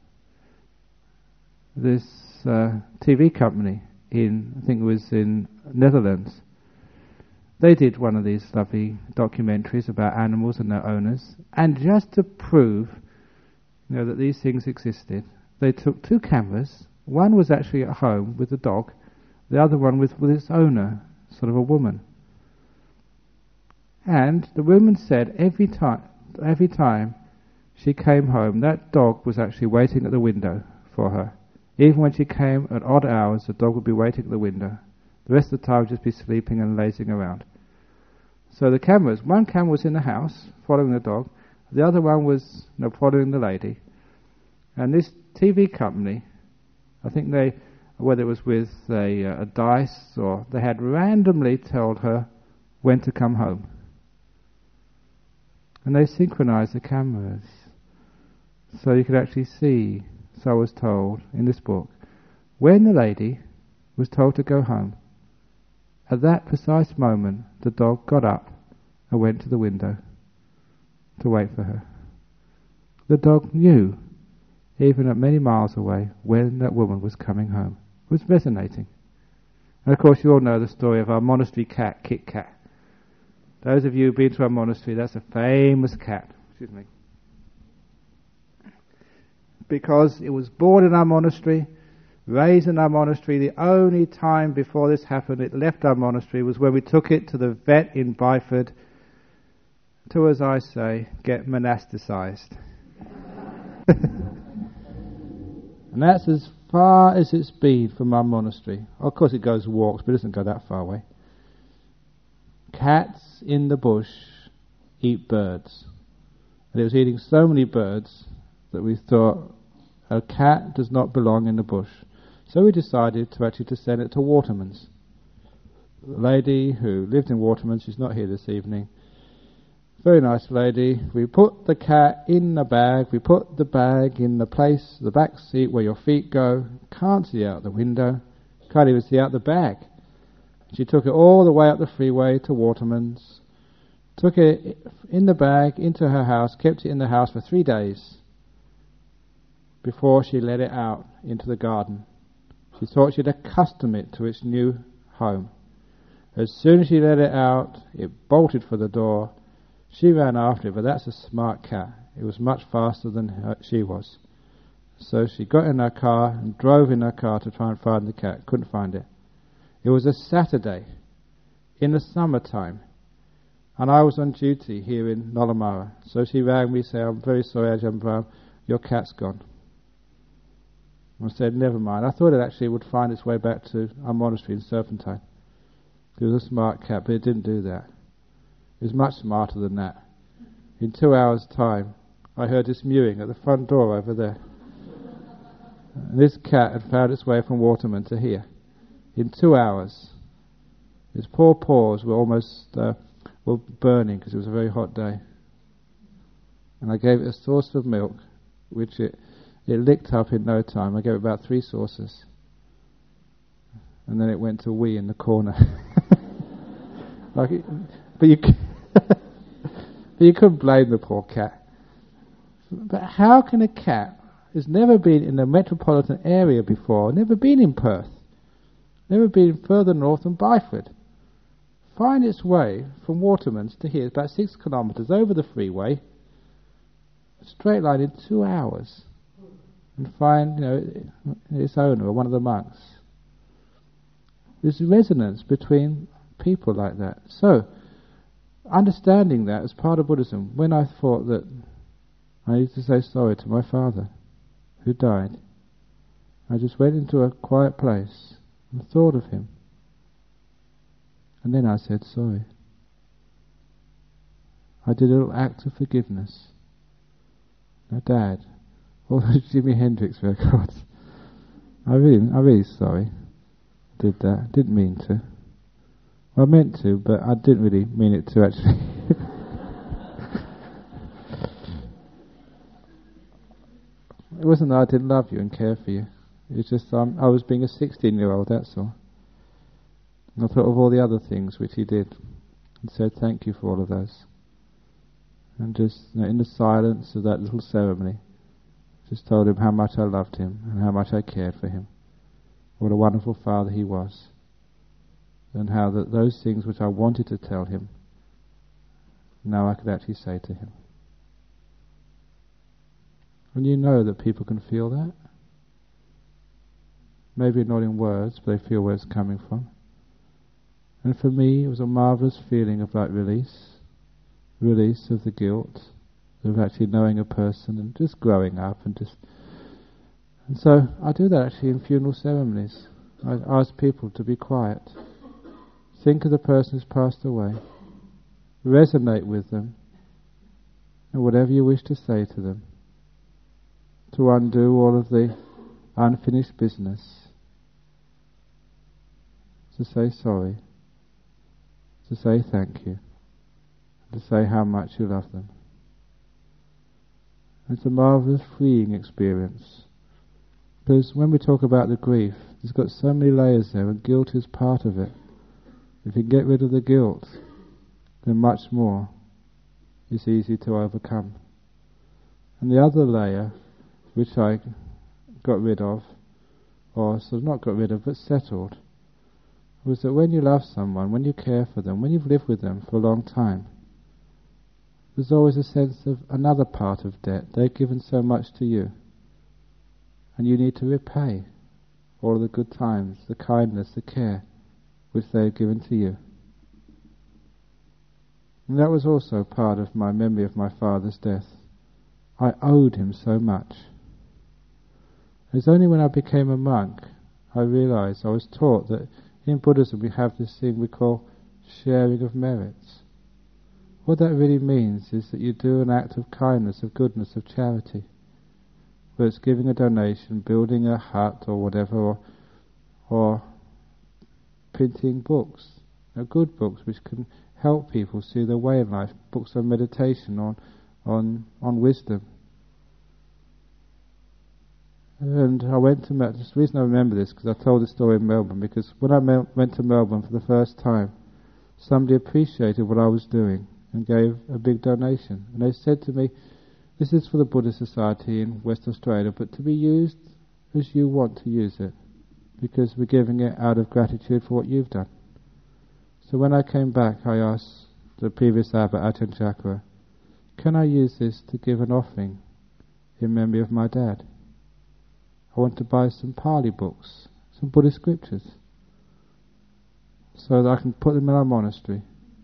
This uh, T V company in, I think it was in Netherlands, they did one of these lovely documentaries about animals and their owners, and just to prove you know, that these things existed, they took two cameras. One was actually at home with the dog, the other one with, with its owner, sort of a woman. And the woman said every time, every time she came home, that dog was actually waiting at the window for her. Even when she came at odd hours, the dog would be waiting at the window. The rest of the time would just be sleeping and lazing around. So the cameras, one camera was in the house, following the dog. The other one was you know, following the lady. And this T V company, I think they, whether it was with a, a dice or they had randomly told her when to come home. And they synchronized the cameras. So you could actually see, so I was told in this book, when the lady was told to go home, at that precise moment, the dog got up and went to the window to wait for her. The dog knew, even at many miles away, when that woman was coming home. It was resonating. And of course you all know the story of our monastery cat, Kit Kat. Those of you who've been to our monastery, that's a famous cat. Excuse me. Because it was born in our monastery, raised in our monastery. The only time before this happened it left our monastery was when we took it to the vet in Byford to, as I say, get monasticized. And that's as far as it's been from our monastery. Of course it goes walks, but it doesn't go that far away. Cats in the bush eat birds. And it was eating so many birds that we thought a cat does not belong in the bush. So we decided to actually to send it to Waterman's. The lady who lived in Waterman's, she's not here this evening, very nice lady. We put the cat in a bag, we put the bag in the place, the back seat where your feet go, can't see out the window, can't even see out the bag. She took it all the way up the freeway to Waterman's, took it in the bag into her house, kept it in the house for three days before she let it out into the garden. She thought she'd accustom it to its new home. As soon as she let it out, it bolted for the door. She ran after it, but that's a smart cat. It was much faster than her, she was. So she got in her car and drove in her car to try and find the cat. Couldn't find it. It was a Saturday in the summertime, and I was on duty here in Nollamara. So she rang me, saying, "I'm very sorry, Ajahn Brahm, your cat's gone." I said, "Never mind." I thought it actually would find its way back to our monastery in Serpentine. It was a smart cat, but it didn't do that. It was much smarter than that. In two hours' time, I heard this mewing at the front door over there. And this cat had found its way from Waterman to here. In two hours. His poor paws were almost uh, were burning because it was a very hot day. And I gave it a saucer of milk, which it, it licked up in no time. I gave it about three saucers. And then it went to wee in the corner. like it, but you but you couldn't blame the poor cat. But how can a cat who's never been in a metropolitan area before, never been in Perth, never been further north than Byford, find its way from Waterman's to here, about six kilometres over the freeway, a straight line in two hours, and find, you know, its owner or one of the monks? There's resonance between people like that. So, understanding that as part of Buddhism, when I thought that I need to say sorry to my father who died, I just went into a quiet place and thought of him. And then I said sorry. I did a little act of forgiveness. Now, Dad, all those Jimi Hendrix records, I really, I'm really sorry. Did that. Didn't mean to. Well, I meant to, but I didn't really mean it to, actually. It wasn't that I didn't love you and care for you. It was just um, I was being a sixteen-year-old, that's all. And I thought of all the other things which he did, and said thank you for all of those. And just, you know, in the silence of that little ceremony, just told him how much I loved him and how much I cared for him. What a wonderful father he was. And how that those things which I wanted to tell him, now I could actually say to him. And you know that people can feel that. Maybe not in words, but they feel where it's coming from. And for me, it was a marvellous feeling of like release. Release of the guilt, of actually knowing a person and just growing up and just... And so I do that actually in funeral ceremonies. I ask people to be quiet. Think of the person who's passed away. Resonate with them. And whatever you wish to say to them, to undo all of the unfinished business, to say sorry, to say thank you, to say how much you love them. It's a marvellous freeing experience, because when we talk about the grief, it's got so many layers there, and guilt is part of it. If you get rid of the guilt, then much more is easy to overcome. And the other layer, which I got rid of, or sort of not got rid of, but settled, was that when you love someone, when you care for them, when you've lived with them for a long time, there's always a sense of another part of debt. They've given so much to you, and you need to repay all of the good times, the kindness, the care which they've given to you. And that was also part of my memory of my father's death. I owed him so much. It's only when I became a monk I realized, I was taught that in Buddhism we have this thing we call sharing of merits. What that really means is that you do an act of kindness, of goodness, of charity, whether it's giving a donation, building a hut or whatever, or, or printing books, you know, good books which can help people see their way in life, books on meditation, on on on wisdom. And I went to Melbourne. The reason I remember this because I told this story in Melbourne, because when I me- went to Melbourne for the first time, somebody appreciated what I was doing and gave a big donation. And they said to me, this is for the Buddhist Society in West Australia, but to be used as you want to use it, because we're giving it out of gratitude for what you've done. So when I came back, I asked the previous abbot, Ajahn Chakra, can I use this to give an offering in memory of my dad? I want to buy some Pali books, some Buddhist scriptures, so that I can put them in our monastery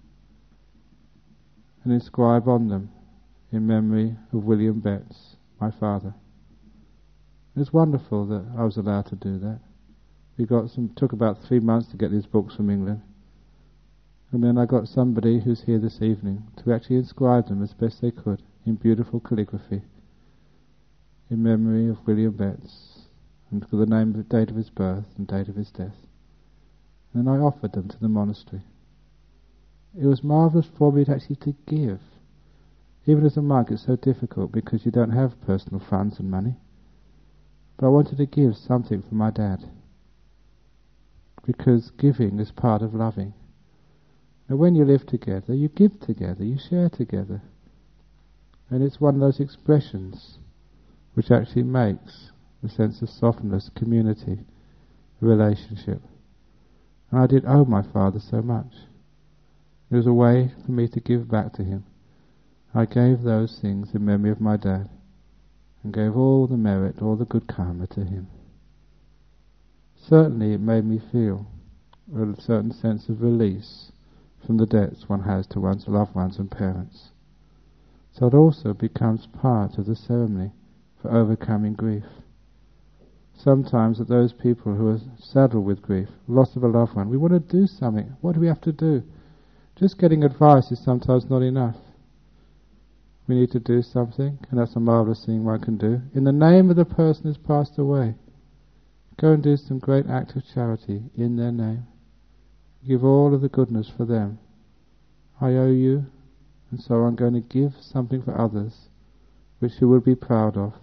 and inscribe on them in memory of William Betts, my father. It's wonderful that I was allowed to do that. We got some. Took about three months to get these books from England, and then I got somebody who's here this evening to actually inscribe them as best they could in beautiful calligraphy in memory of William Betts, and for the name, the date of his birth and date of his death. and I offered them to the monastery. It was marvellous for me to actually to give. Even as a monk it's so difficult because you don't have personal funds and money. But I wanted to give something for my dad. Because giving is part of loving. And when you live together, you give together, you share together. And it's one of those expressions which actually makes a sense of softness, community, relationship. And I did owe my father so much. It was a way for me to give back to him. I gave those things in memory of my dad, and gave all the merit, all the good karma to him. Certainly it made me feel a certain sense of release from the debts one has to one's loved ones and parents. So it also becomes part of the ceremony for overcoming grief. Sometimes that those people who are saddled with grief, loss of a loved one, we want to do something. What do we have to do? Just getting advice is sometimes not enough. We need to do something, and that's a marvellous thing one can do. In the name of the person who's passed away, go and do some great act of charity in their name. Give all of the goodness for them. I owe you, and so I'm going to give something for others, which you will be proud of.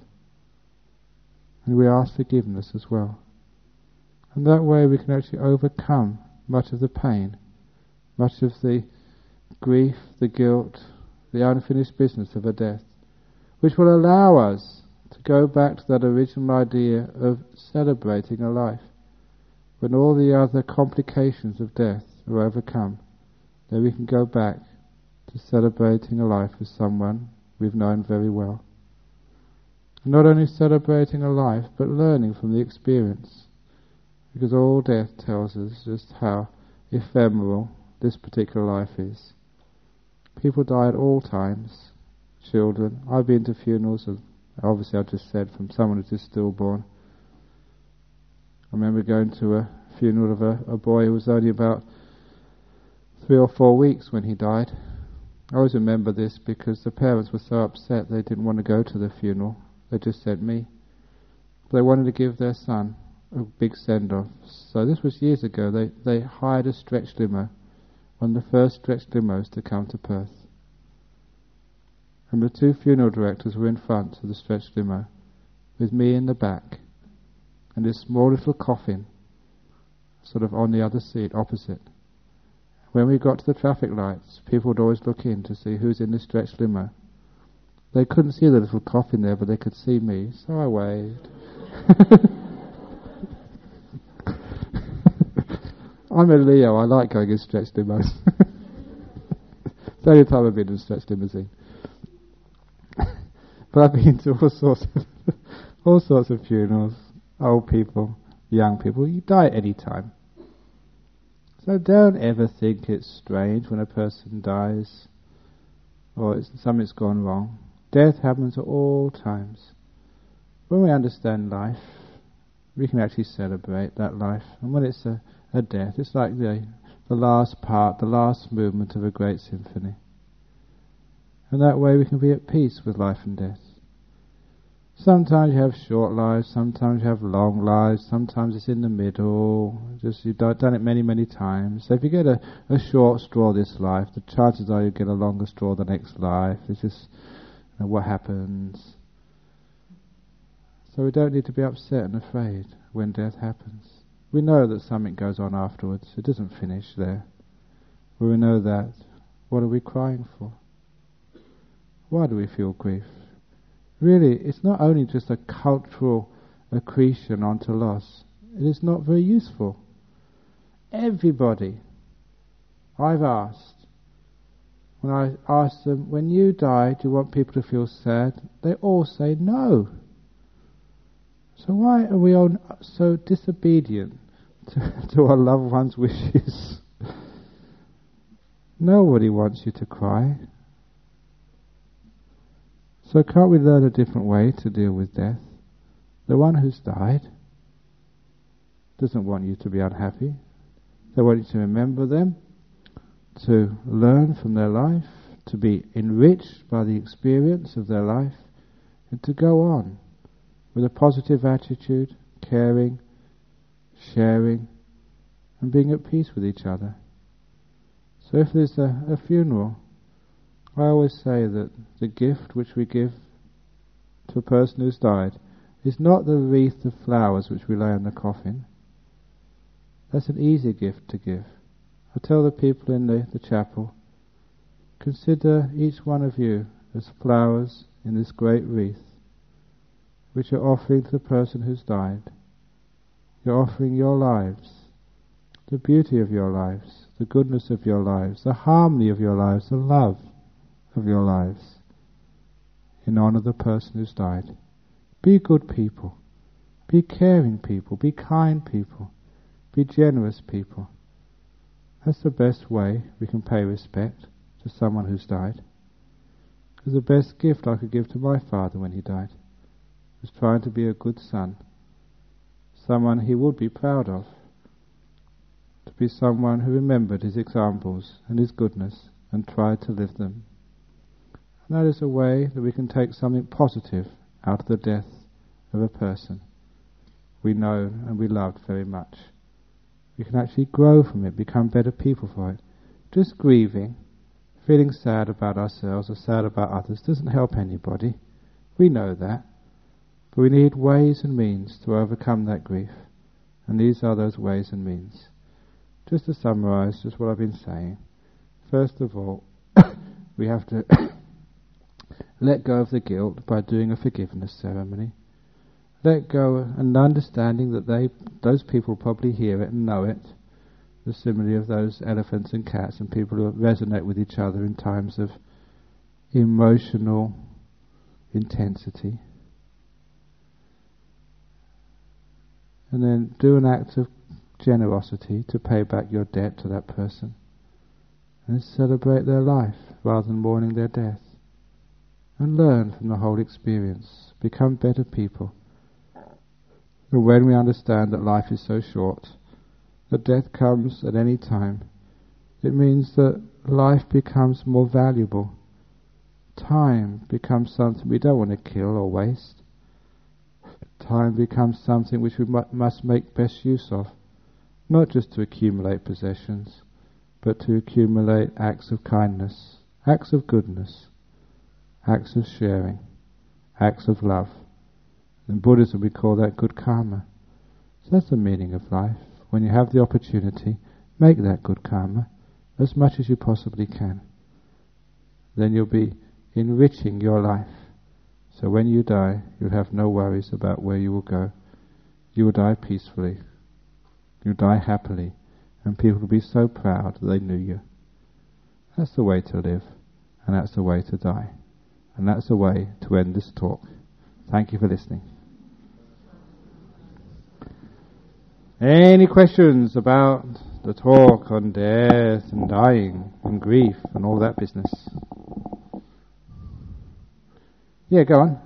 And we ask forgiveness as well. And that way we can actually overcome much of the pain, much of the grief, the guilt, the unfinished business of a death, which will allow us to go back to that original idea of celebrating a life. When all the other complications of death are overcome, then we can go back to celebrating a life with someone we've known very well. And not only celebrating a life, but learning from the experience, because all death tells us just how ephemeral this particular life is. People die at all times, children. I've been to funerals of, obviously I just said, from someone who's just stillborn. I remember going to a funeral of a, a boy who was only about three or four weeks when he died. I always remember this because the parents were so upset they didn't want to go to the funeral. They just sent me. They wanted to give their son a big send-off. So this was years ago. They, they hired a stretch limo, one of the first stretch limos to come to Perth. And the two funeral directors were in front of the stretch limo, with me in the back, and this small little coffin sort of on the other seat opposite. When we got to the traffic lights, people would always look in to see who's in the stretch limo. They couldn't see the little coffin there, but they could see me, so I waved. I'm a Leo, I like going in stretch limos. It's the only time I've been in a stretch limousine. But I've been to all sorts of all sorts of funerals, old people, young people. You die at any time. So don't ever think it's strange when a person dies or it's, something's gone wrong. Death happens at all times. When we understand life, we can actually celebrate that life. And when it's a, a death, it's like the, the last part, the last movement of a great symphony. And that way we can be at peace with life and death. Sometimes you have short lives, sometimes you have long lives, sometimes it's in the middle, just you've done it many, many times. So if you get a, a short straw this life, the chances are you get a longer straw the next life. It's just you know, what happens. So we don't need to be upset and afraid when death happens. We know that something goes on afterwards, it doesn't finish there. We know that. What are we crying for? Why do we feel grief? Really, it's not only just a cultural accretion onto loss. It is not very useful. Everybody I've asked, when I ask them, when you die, do you want people to feel sad? They all say no. So why are we all so disobedient to, to our loved ones' wishes? Nobody wants you to cry. So can't we learn a different way to deal with death? The one who's died doesn't want you to be unhappy. They want you to remember them, to learn from their life, to be enriched by the experience of their life, and to go on with a positive attitude, caring, sharing, and being at peace with each other. So if there's a, a funeral, I always say that the gift which we give to a person who's died is not the wreath of flowers which we lay on the coffin. That's an easy gift to give. I tell the people in the, the chapel, consider each one of you as flowers in this great wreath, which you're offering to the person who's died. You're offering your lives, the beauty of your lives, the goodness of your lives, the harmony of your lives, the love of your lives, in honour of the person who's died. Be good people, be caring people, be kind people, be generous people. That's the best way we can pay respect to someone who's died. Because the best gift I could give to my father when he died was trying to be a good son, someone he would be proud of, to be someone who remembered his examples and his goodness and tried to live them. And that is a way that we can take something positive out of the death of a person we know and we loved very much. We can actually grow from it, become better people for it. Just grieving, feeling sad about ourselves or sad about others doesn't help anybody. We know that. But we need ways and means to overcome that grief. And these are those ways and means. Just to summarise just what I've been saying. First of all, we have to let go of the guilt by doing a forgiveness ceremony. Let go and understanding that they, those people probably hear it and know it. The simile of those elephants and cats and people who resonate with each other in times of emotional intensity. And then do an act of generosity to pay back your debt to that person. And celebrate their life rather than mourning their death. And learn from the whole experience. Become better people. And when we understand that life is so short, that death comes at any time, it means that life becomes more valuable. Time becomes something we don't want to kill or waste. Time becomes something which we mu- must make best use of, not just to accumulate possessions, but to accumulate acts of kindness, acts of goodness, acts of sharing, acts of love. In Buddhism we call that good karma. So that's the meaning of life. When you have the opportunity, make that good karma as much as you possibly can. Then you'll be enriching your life. So when you die, you'll have no worries about where you will go. You will die peacefully. You'll die happily. And people will be so proud that they knew you. That's the way to live. And that's the way to die. And that's the way to end this talk. Thank you for listening. Any questions about the talk on death and dying and grief and all that business? Yeah, go on.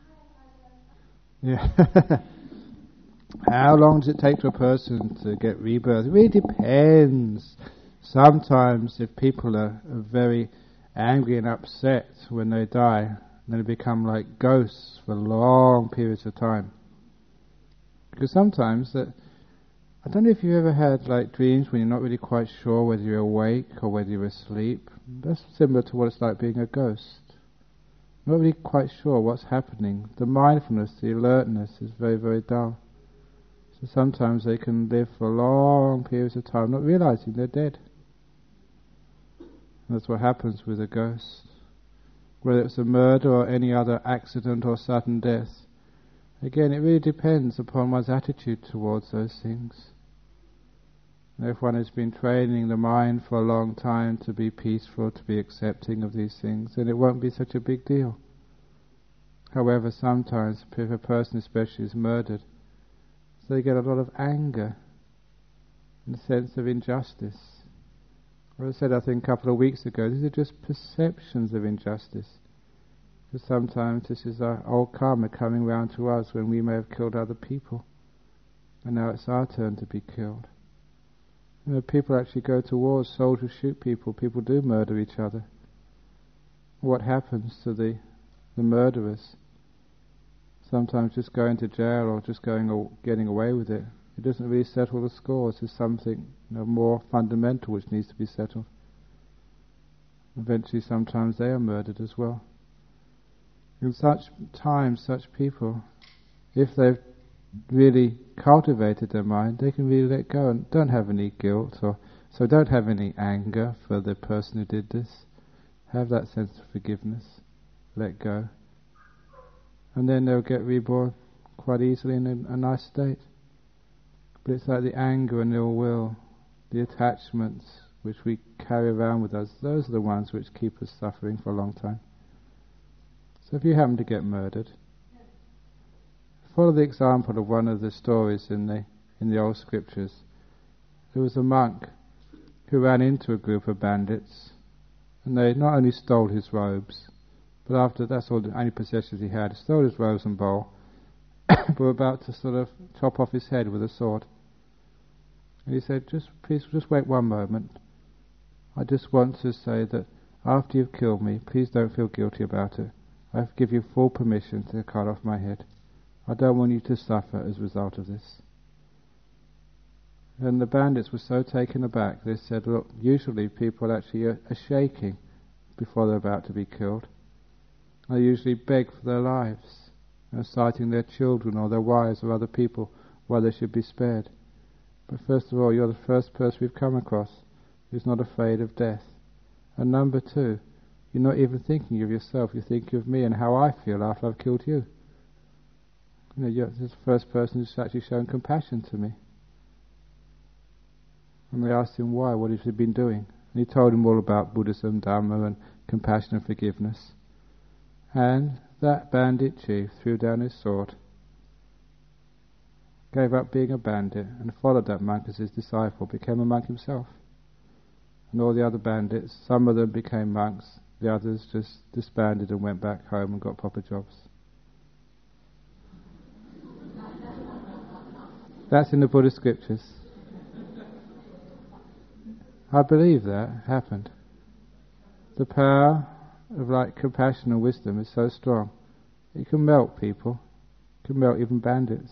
Yeah. How long does it take to a person to get rebirth? It really depends. Sometimes if people are, are very angry and upset when they die, then they become like ghosts for long periods of time. Because sometimes that, I don't know if you've ever had like dreams when you're not really quite sure whether you're awake or whether you're asleep. That's similar to what it's like being a ghost. Not really quite sure what's happening. The mindfulness, the alertness is very, very dull. So sometimes they can live for long periods of time not realizing they're dead. And that's what happens with a ghost. Whether it's a murder or any other accident or sudden death. Again, it really depends upon one's attitude towards those things. And if one has been training the mind for a long time to be peaceful, to be accepting of these things, then it won't be such a big deal. However, sometimes if a person especially is murdered, so they get a lot of anger and a sense of injustice. As I said, I think a couple of weeks ago, these are just perceptions of injustice. Because sometimes this is our old karma coming round to us when we may have killed other people. And now it's our turn to be killed. You know, people actually go to wars, soldiers shoot people, people do murder each other. What happens to the, the murderers? Sometimes just going to jail or just going or getting away with it It doesn't really settle the scores. There's something, you know, more fundamental which needs to be settled. Eventually, sometimes they are murdered as well. In such times, such people, if they've really cultivated their mind, they can really let go and don't have any guilt, or so don't have any anger for the person who did this. Have that sense of forgiveness, let go, and then they'll get reborn quite easily in a, a nice state. But it's like the anger and ill will, the attachments which we carry around with us, those are the ones which keep us suffering for a long time. So if you happen to get murdered, follow the example of one of the stories in the in the old scriptures. There was a monk who ran into a group of bandits, and they not only stole his robes, but after that's all the only possessions he had, stole his robes and bowl, but were about to sort of chop off his head with a sword. And he said, just please, just wait one moment. I just want to say that after you've killed me, please don't feel guilty about it. I give you full permission to cut off my head. I don't want you to suffer as a result of this. And the bandits were so taken aback, they said, look, usually people actually are, are shaking before they're about to be killed. They usually beg for their lives, you know, citing their children or their wives or other people why they should be spared. But first of all, you're the first person we've come across who's not afraid of death. And number two, you're not even thinking of yourself, you're thinking of me and how I feel after I've killed you. You know, you're the first person who's actually shown compassion to me. And they asked him why, what he'd been doing. And he told them all about Buddhism, Dharma, and compassion and forgiveness. And that bandit chief threw down his sword, gave up being a bandit, and followed that monk as his disciple, became a monk himself. And all the other bandits, some of them became monks, the others just disbanded and went back home and got proper jobs. That's in the Buddhist scriptures. I believe that happened. The power of like compassion and wisdom is so strong. It can melt people. It can melt even bandits.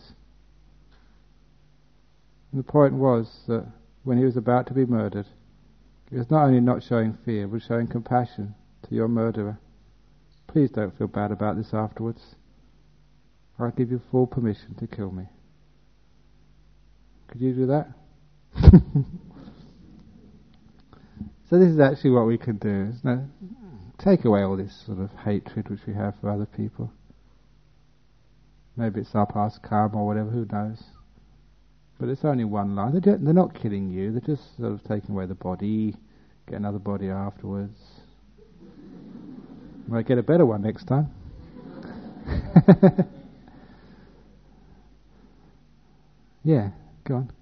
And the point was that when he was about to be murdered, he was not only not showing fear, but showing compassion to your murderer. Please don't feel bad about this afterwards. I give you full permission to kill me. Could you do that? So this is actually what we can do, isn't it? Take away all this sort of hatred which we have for other people. Maybe it's our past karma or whatever, who knows. But it's only one line. They're, just, they're not killing you, they're just sort of taking away the body, get another body afterwards. Might get a better one next time. Yeah, go on.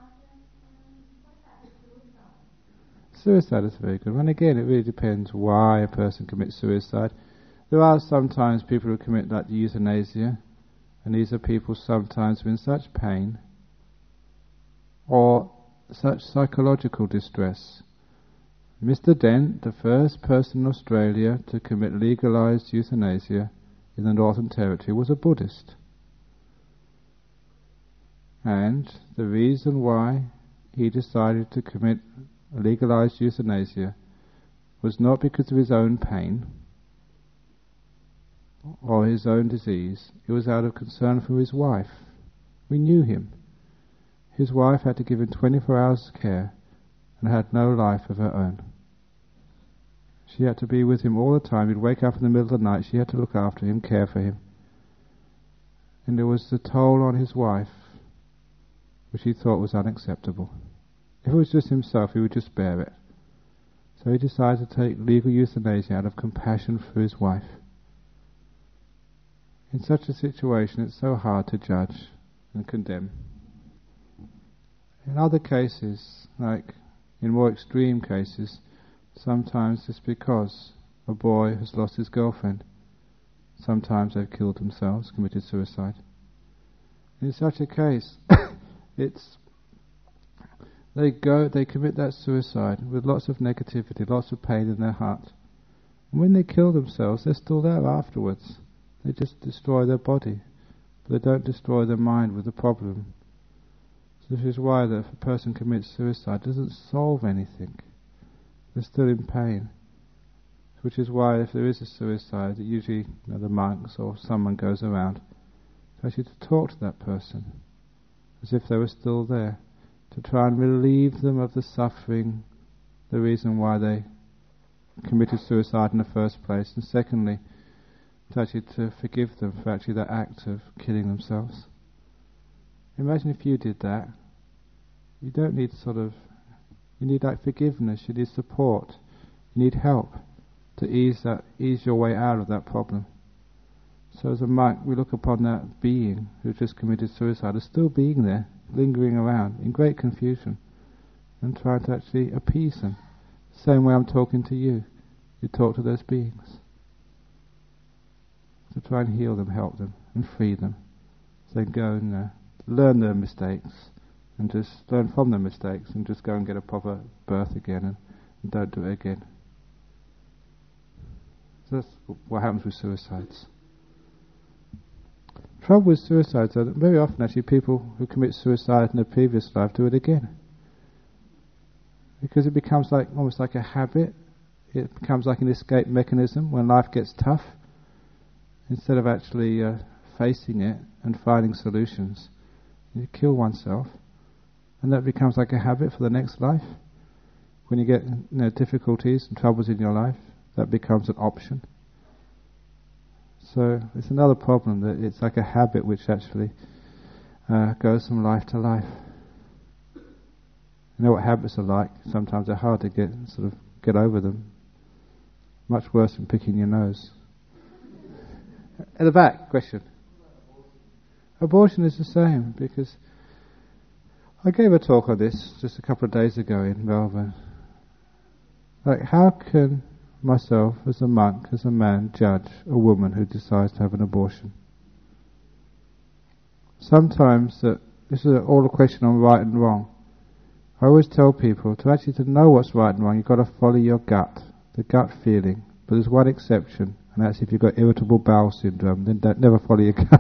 Suicide is a very good one. Again, it really depends why a person commits suicide. There are sometimes people who commit like euthanasia, and these are people sometimes who are in such pain or such psychological distress. Mister Dent, the first person in Australia to commit legalised euthanasia in the Northern Territory, was a Buddhist. And the reason why he decided to commit legalised euthanasia was not because of his own pain or his own disease. It was out of concern for his wife. We knew him. His wife had to give him twenty-four hours care and had no life of her own. She had to be with him all the time. He'd wake up in the middle of the night. She had to look after him, care for him. And there was the toll on his wife which he thought was unacceptable. If it was just himself, he would just bear it. So he decided to take legal euthanasia out of compassion for his wife. In such a situation, it's so hard to judge and condemn. In other cases, like in more extreme cases, sometimes it's because a boy has lost his girlfriend. Sometimes they've killed themselves, committed suicide. In such a case, it's They go, they commit that suicide with lots of negativity, lots of pain in their heart. And when they kill themselves, they're still there afterwards. They just destroy their body, but they don't destroy their mind with the problem. So this is why that if a person commits suicide, it doesn't solve anything. They're still in pain. Which is why if there is a suicide, usually you know, the monks or someone goes around to actually to talk to that person as if they were still there, to try and relieve them of the suffering, the reason why they committed suicide in the first place, and secondly, to actually to forgive them for actually that act of killing themselves. Imagine if you did that. You don't need sort of, you need like forgiveness, you need support, you need help to ease that, ease your way out of that problem. So as a monk, we look upon that being who just committed suicide as still being there, lingering around in great confusion, and try to actually appease them. Same way I'm talking to you, you talk to those beings. To try and heal them, help them, and free them. So they go and uh, learn their mistakes, and just learn from their mistakes, and just go and get a proper birth again, and, and don't do it again. So that's what happens with suicides. Trouble with suicides is that very often actually people who commit suicide in their previous life do it again. Because it becomes like almost like a habit. It becomes like an escape mechanism when life gets tough. Instead of actually uh, facing it and finding solutions, you kill oneself. And that becomes like a habit for the next life. When you get you know, difficulties and troubles in your life, that becomes an option. So it's another problem that it's like a habit which actually uh, goes from life to life. You know what habits are like? Sometimes they're hard to get sort of get over them. Much worse than picking your nose. At the back, question. Abortion is the same, because I gave a talk on this just a couple of days ago in Melbourne. Like, how can myself, as a monk, as a man, judge a woman who decides to have an abortion? Sometimes, uh, this is all a question on right and wrong. I always tell people, to actually to know what's right and wrong, you've got to follow your gut, the gut feeling. But there's one exception, and that's if you've got irritable bowel syndrome, then don't, never follow your gut.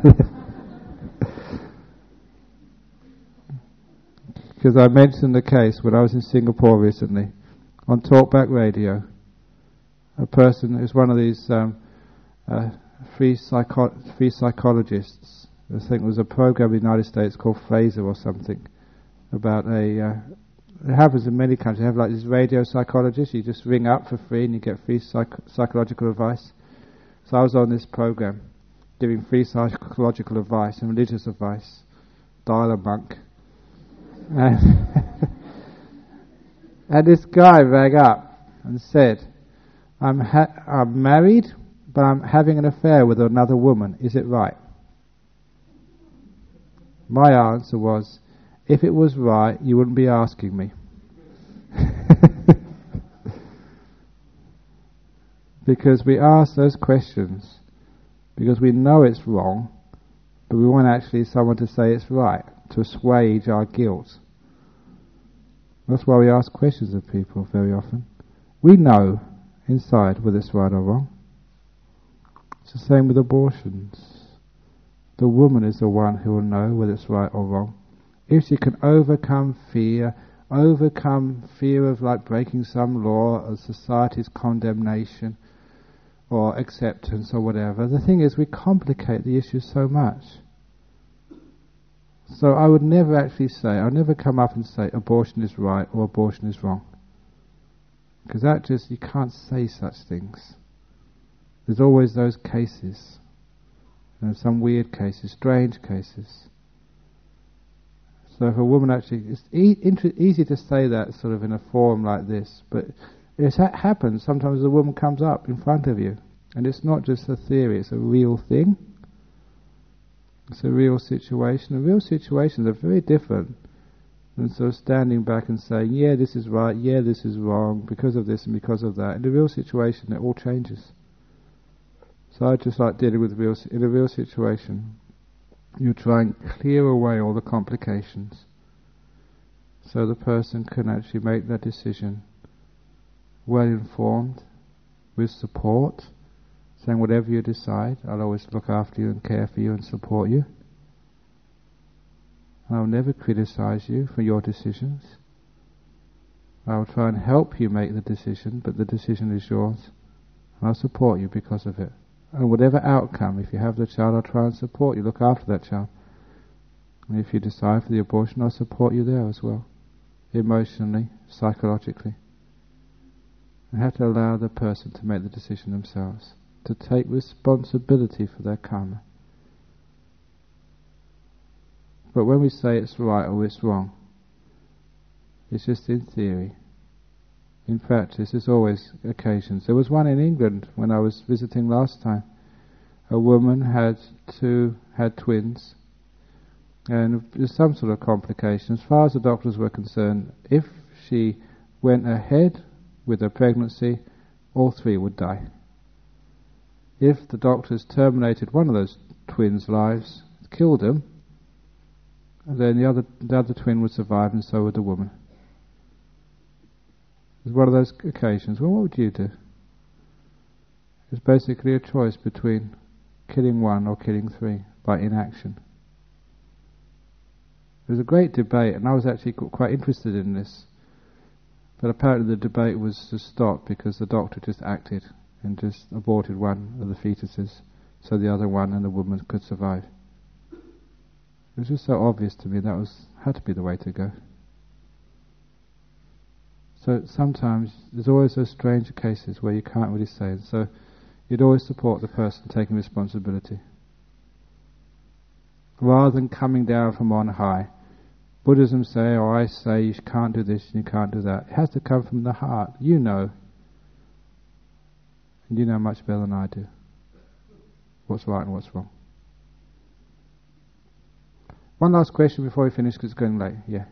Because I mentioned the case when I was in Singapore recently, on Talkback Radio, a person who's one of these um, uh, free, psycho- free psychologists. I think there was a program in the United States called Fraser or something, about a, uh, it happens in many countries, they have like these radio psychologists, you just ring up for free and you get free psych- psychological advice. So I was on this program, giving free psychological advice and religious advice, dial a monk. And, and this guy rang up and said, I'm, ha- I'm married, but I'm having an affair with another woman. Is it right? My answer was, if it was right, you wouldn't be asking me. Because we ask those questions because we know it's wrong, but we want actually someone to say it's right, to assuage our guilt. That's why we ask questions of people very often. We know inside whether it's right or wrong. It's the same with abortions. The woman is the one who will know whether it's right or wrong. If she can overcome fear, overcome fear of like breaking some law or society's condemnation or acceptance or whatever, the thing is we complicate the issue so much. So I would never actually say, I would never come up and say abortion is right or abortion is wrong. Because that just, you can't say such things. There's always those cases. You know, some weird cases, strange cases. So if a woman actually, it's e- inter- easy to say that sort of in a forum like this, but it ha- happens. Sometimes a woman comes up in front of you, and it's not just a theory, it's a real thing. It's a real situation. And real situations are very different than sort of standing back and saying, yeah, this is right, yeah, this is wrong, because of this and because of that. In a real situation, it all changes. So I just like dealing with real, in a real situation, you try and clear away all the complications so the person can actually make that decision well informed, with support, saying whatever you decide, I'll always look after you and care for you and support you. I'll never criticize you for your decisions. I'll try and help you make the decision, but the decision is yours. And I'll support you because of it. And whatever outcome, if you have the child, I'll try and support you, look after that child. And if you decide for the abortion, I'll support you there as well. Emotionally, psychologically. You have to allow the person to make the decision themselves, to take responsibility for their karma. But when we say it's right or it's wrong, it's just in theory. In practice, there's always occasions. There was one in England when I was visiting last time. A woman had two, had twins, and there's some sort of complication. As far as the doctors were concerned, if she went ahead with her pregnancy, all three would die. If the doctors terminated one of those twins' lives, killed them, then the other, the other twin would survive, and so would the woman. It was one of those occasions. Well, what would you do? It's basically a choice between killing one or killing three by inaction. There was a great debate, and I was actually quite interested in this. But apparently the debate was just stopped because the doctor just acted and just aborted one of the fetuses so the other one and the woman could survive. It was just so obvious to me that was had to be the way to go. So sometimes there's always those strange cases where you can't really say it. So you'd always support the person taking responsibility. Rather than coming down from on high. Buddhism say, or I say, you can't do this and you can't do that. It has to come from the heart. You know. And you know much better than I do what's right and what's wrong. One last question before we finish because it's going late. Yeah.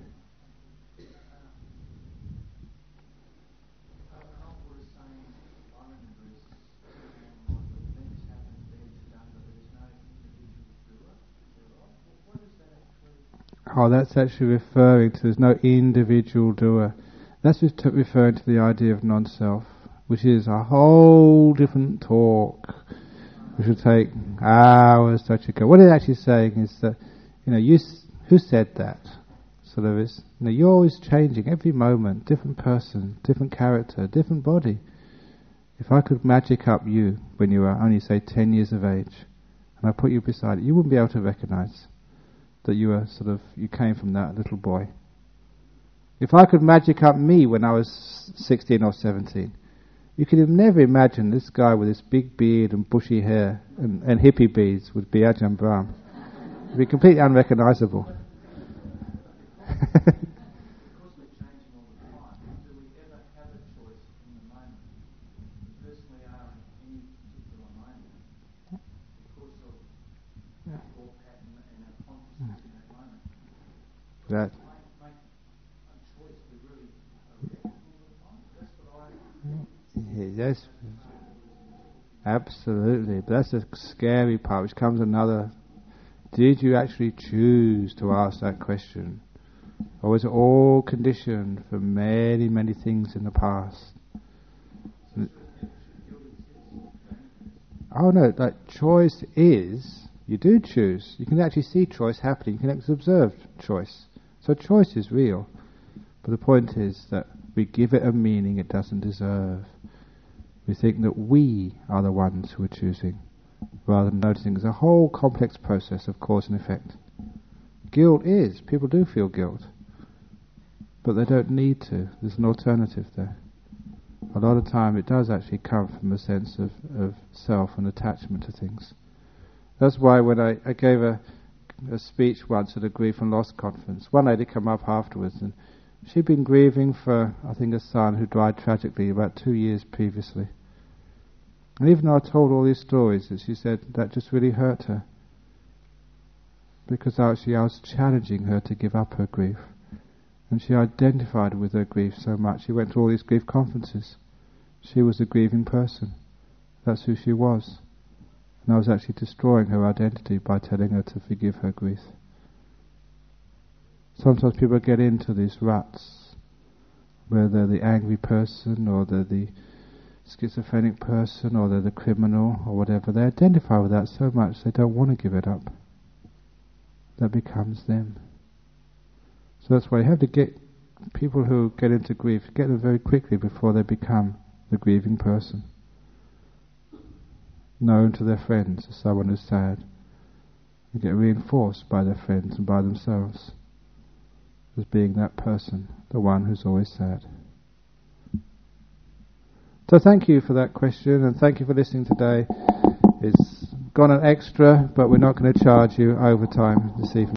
Oh, that's actually referring to, there's no individual doer. That's just t- referring to the idea of non-self, which is a whole different talk, which will take hours to actually go. What it's actually saying is that, you know, you s- who said that? Sort of is, you know, you're always changing every moment, different person, different character, different body. If I could magic up you when you were only, say, ten years of age, and I put you beside it, you wouldn't be able to recognize that you were sort of, you came from that little boy. If I could magic up me when I was sixteen or seventeen, you could have never imagined this guy with this big beard and bushy hair and, and hippie beads would be Ajahn Brahm. It would be completely unrecognizable. That. Yes, absolutely. But that's the scary part, which comes another. Did you actually choose to ask that question? Or was it all conditioned from many, many things in the past? Oh no, that choice is, you do choose. You can actually see choice happening. You can actually observe choice. So choice is real. But the point is that we give it a meaning it doesn't deserve. We think that we are the ones who are choosing, rather than noticing it's a whole complex process of cause and effect. Guilt is, people do feel guilt, but they don't need to. There's an alternative there. A lot of time it does actually come from a sense of, of self and attachment to things. That's why when I, I gave a, a speech once at a Grief and Loss conference, one lady came up afterwards and she'd been grieving for, I think, a son who died tragically about two years previously. And even though I told all these stories, that she said that just really hurt her. Because actually I was challenging her to give up her grief. And she identified with her grief so much. She went to all these grief conferences. She was a grieving person. That's who she was. And I was actually destroying her identity by telling her to forgive her grief. Sometimes people get into these ruts where they're the angry person or they're the schizophrenic person or they're the criminal or whatever. They identify with that so much they don't want to give it up. That becomes them. So that's why you have to get people who get into grief, get them very quickly before they become the grieving person. Known to their friends as someone who's sad. They get reinforced by their friends and by themselves as being that person, the one who's always sad. So thank you for that question, and thank you for listening today. It's gone an extra, but we're not going to charge you overtime this evening.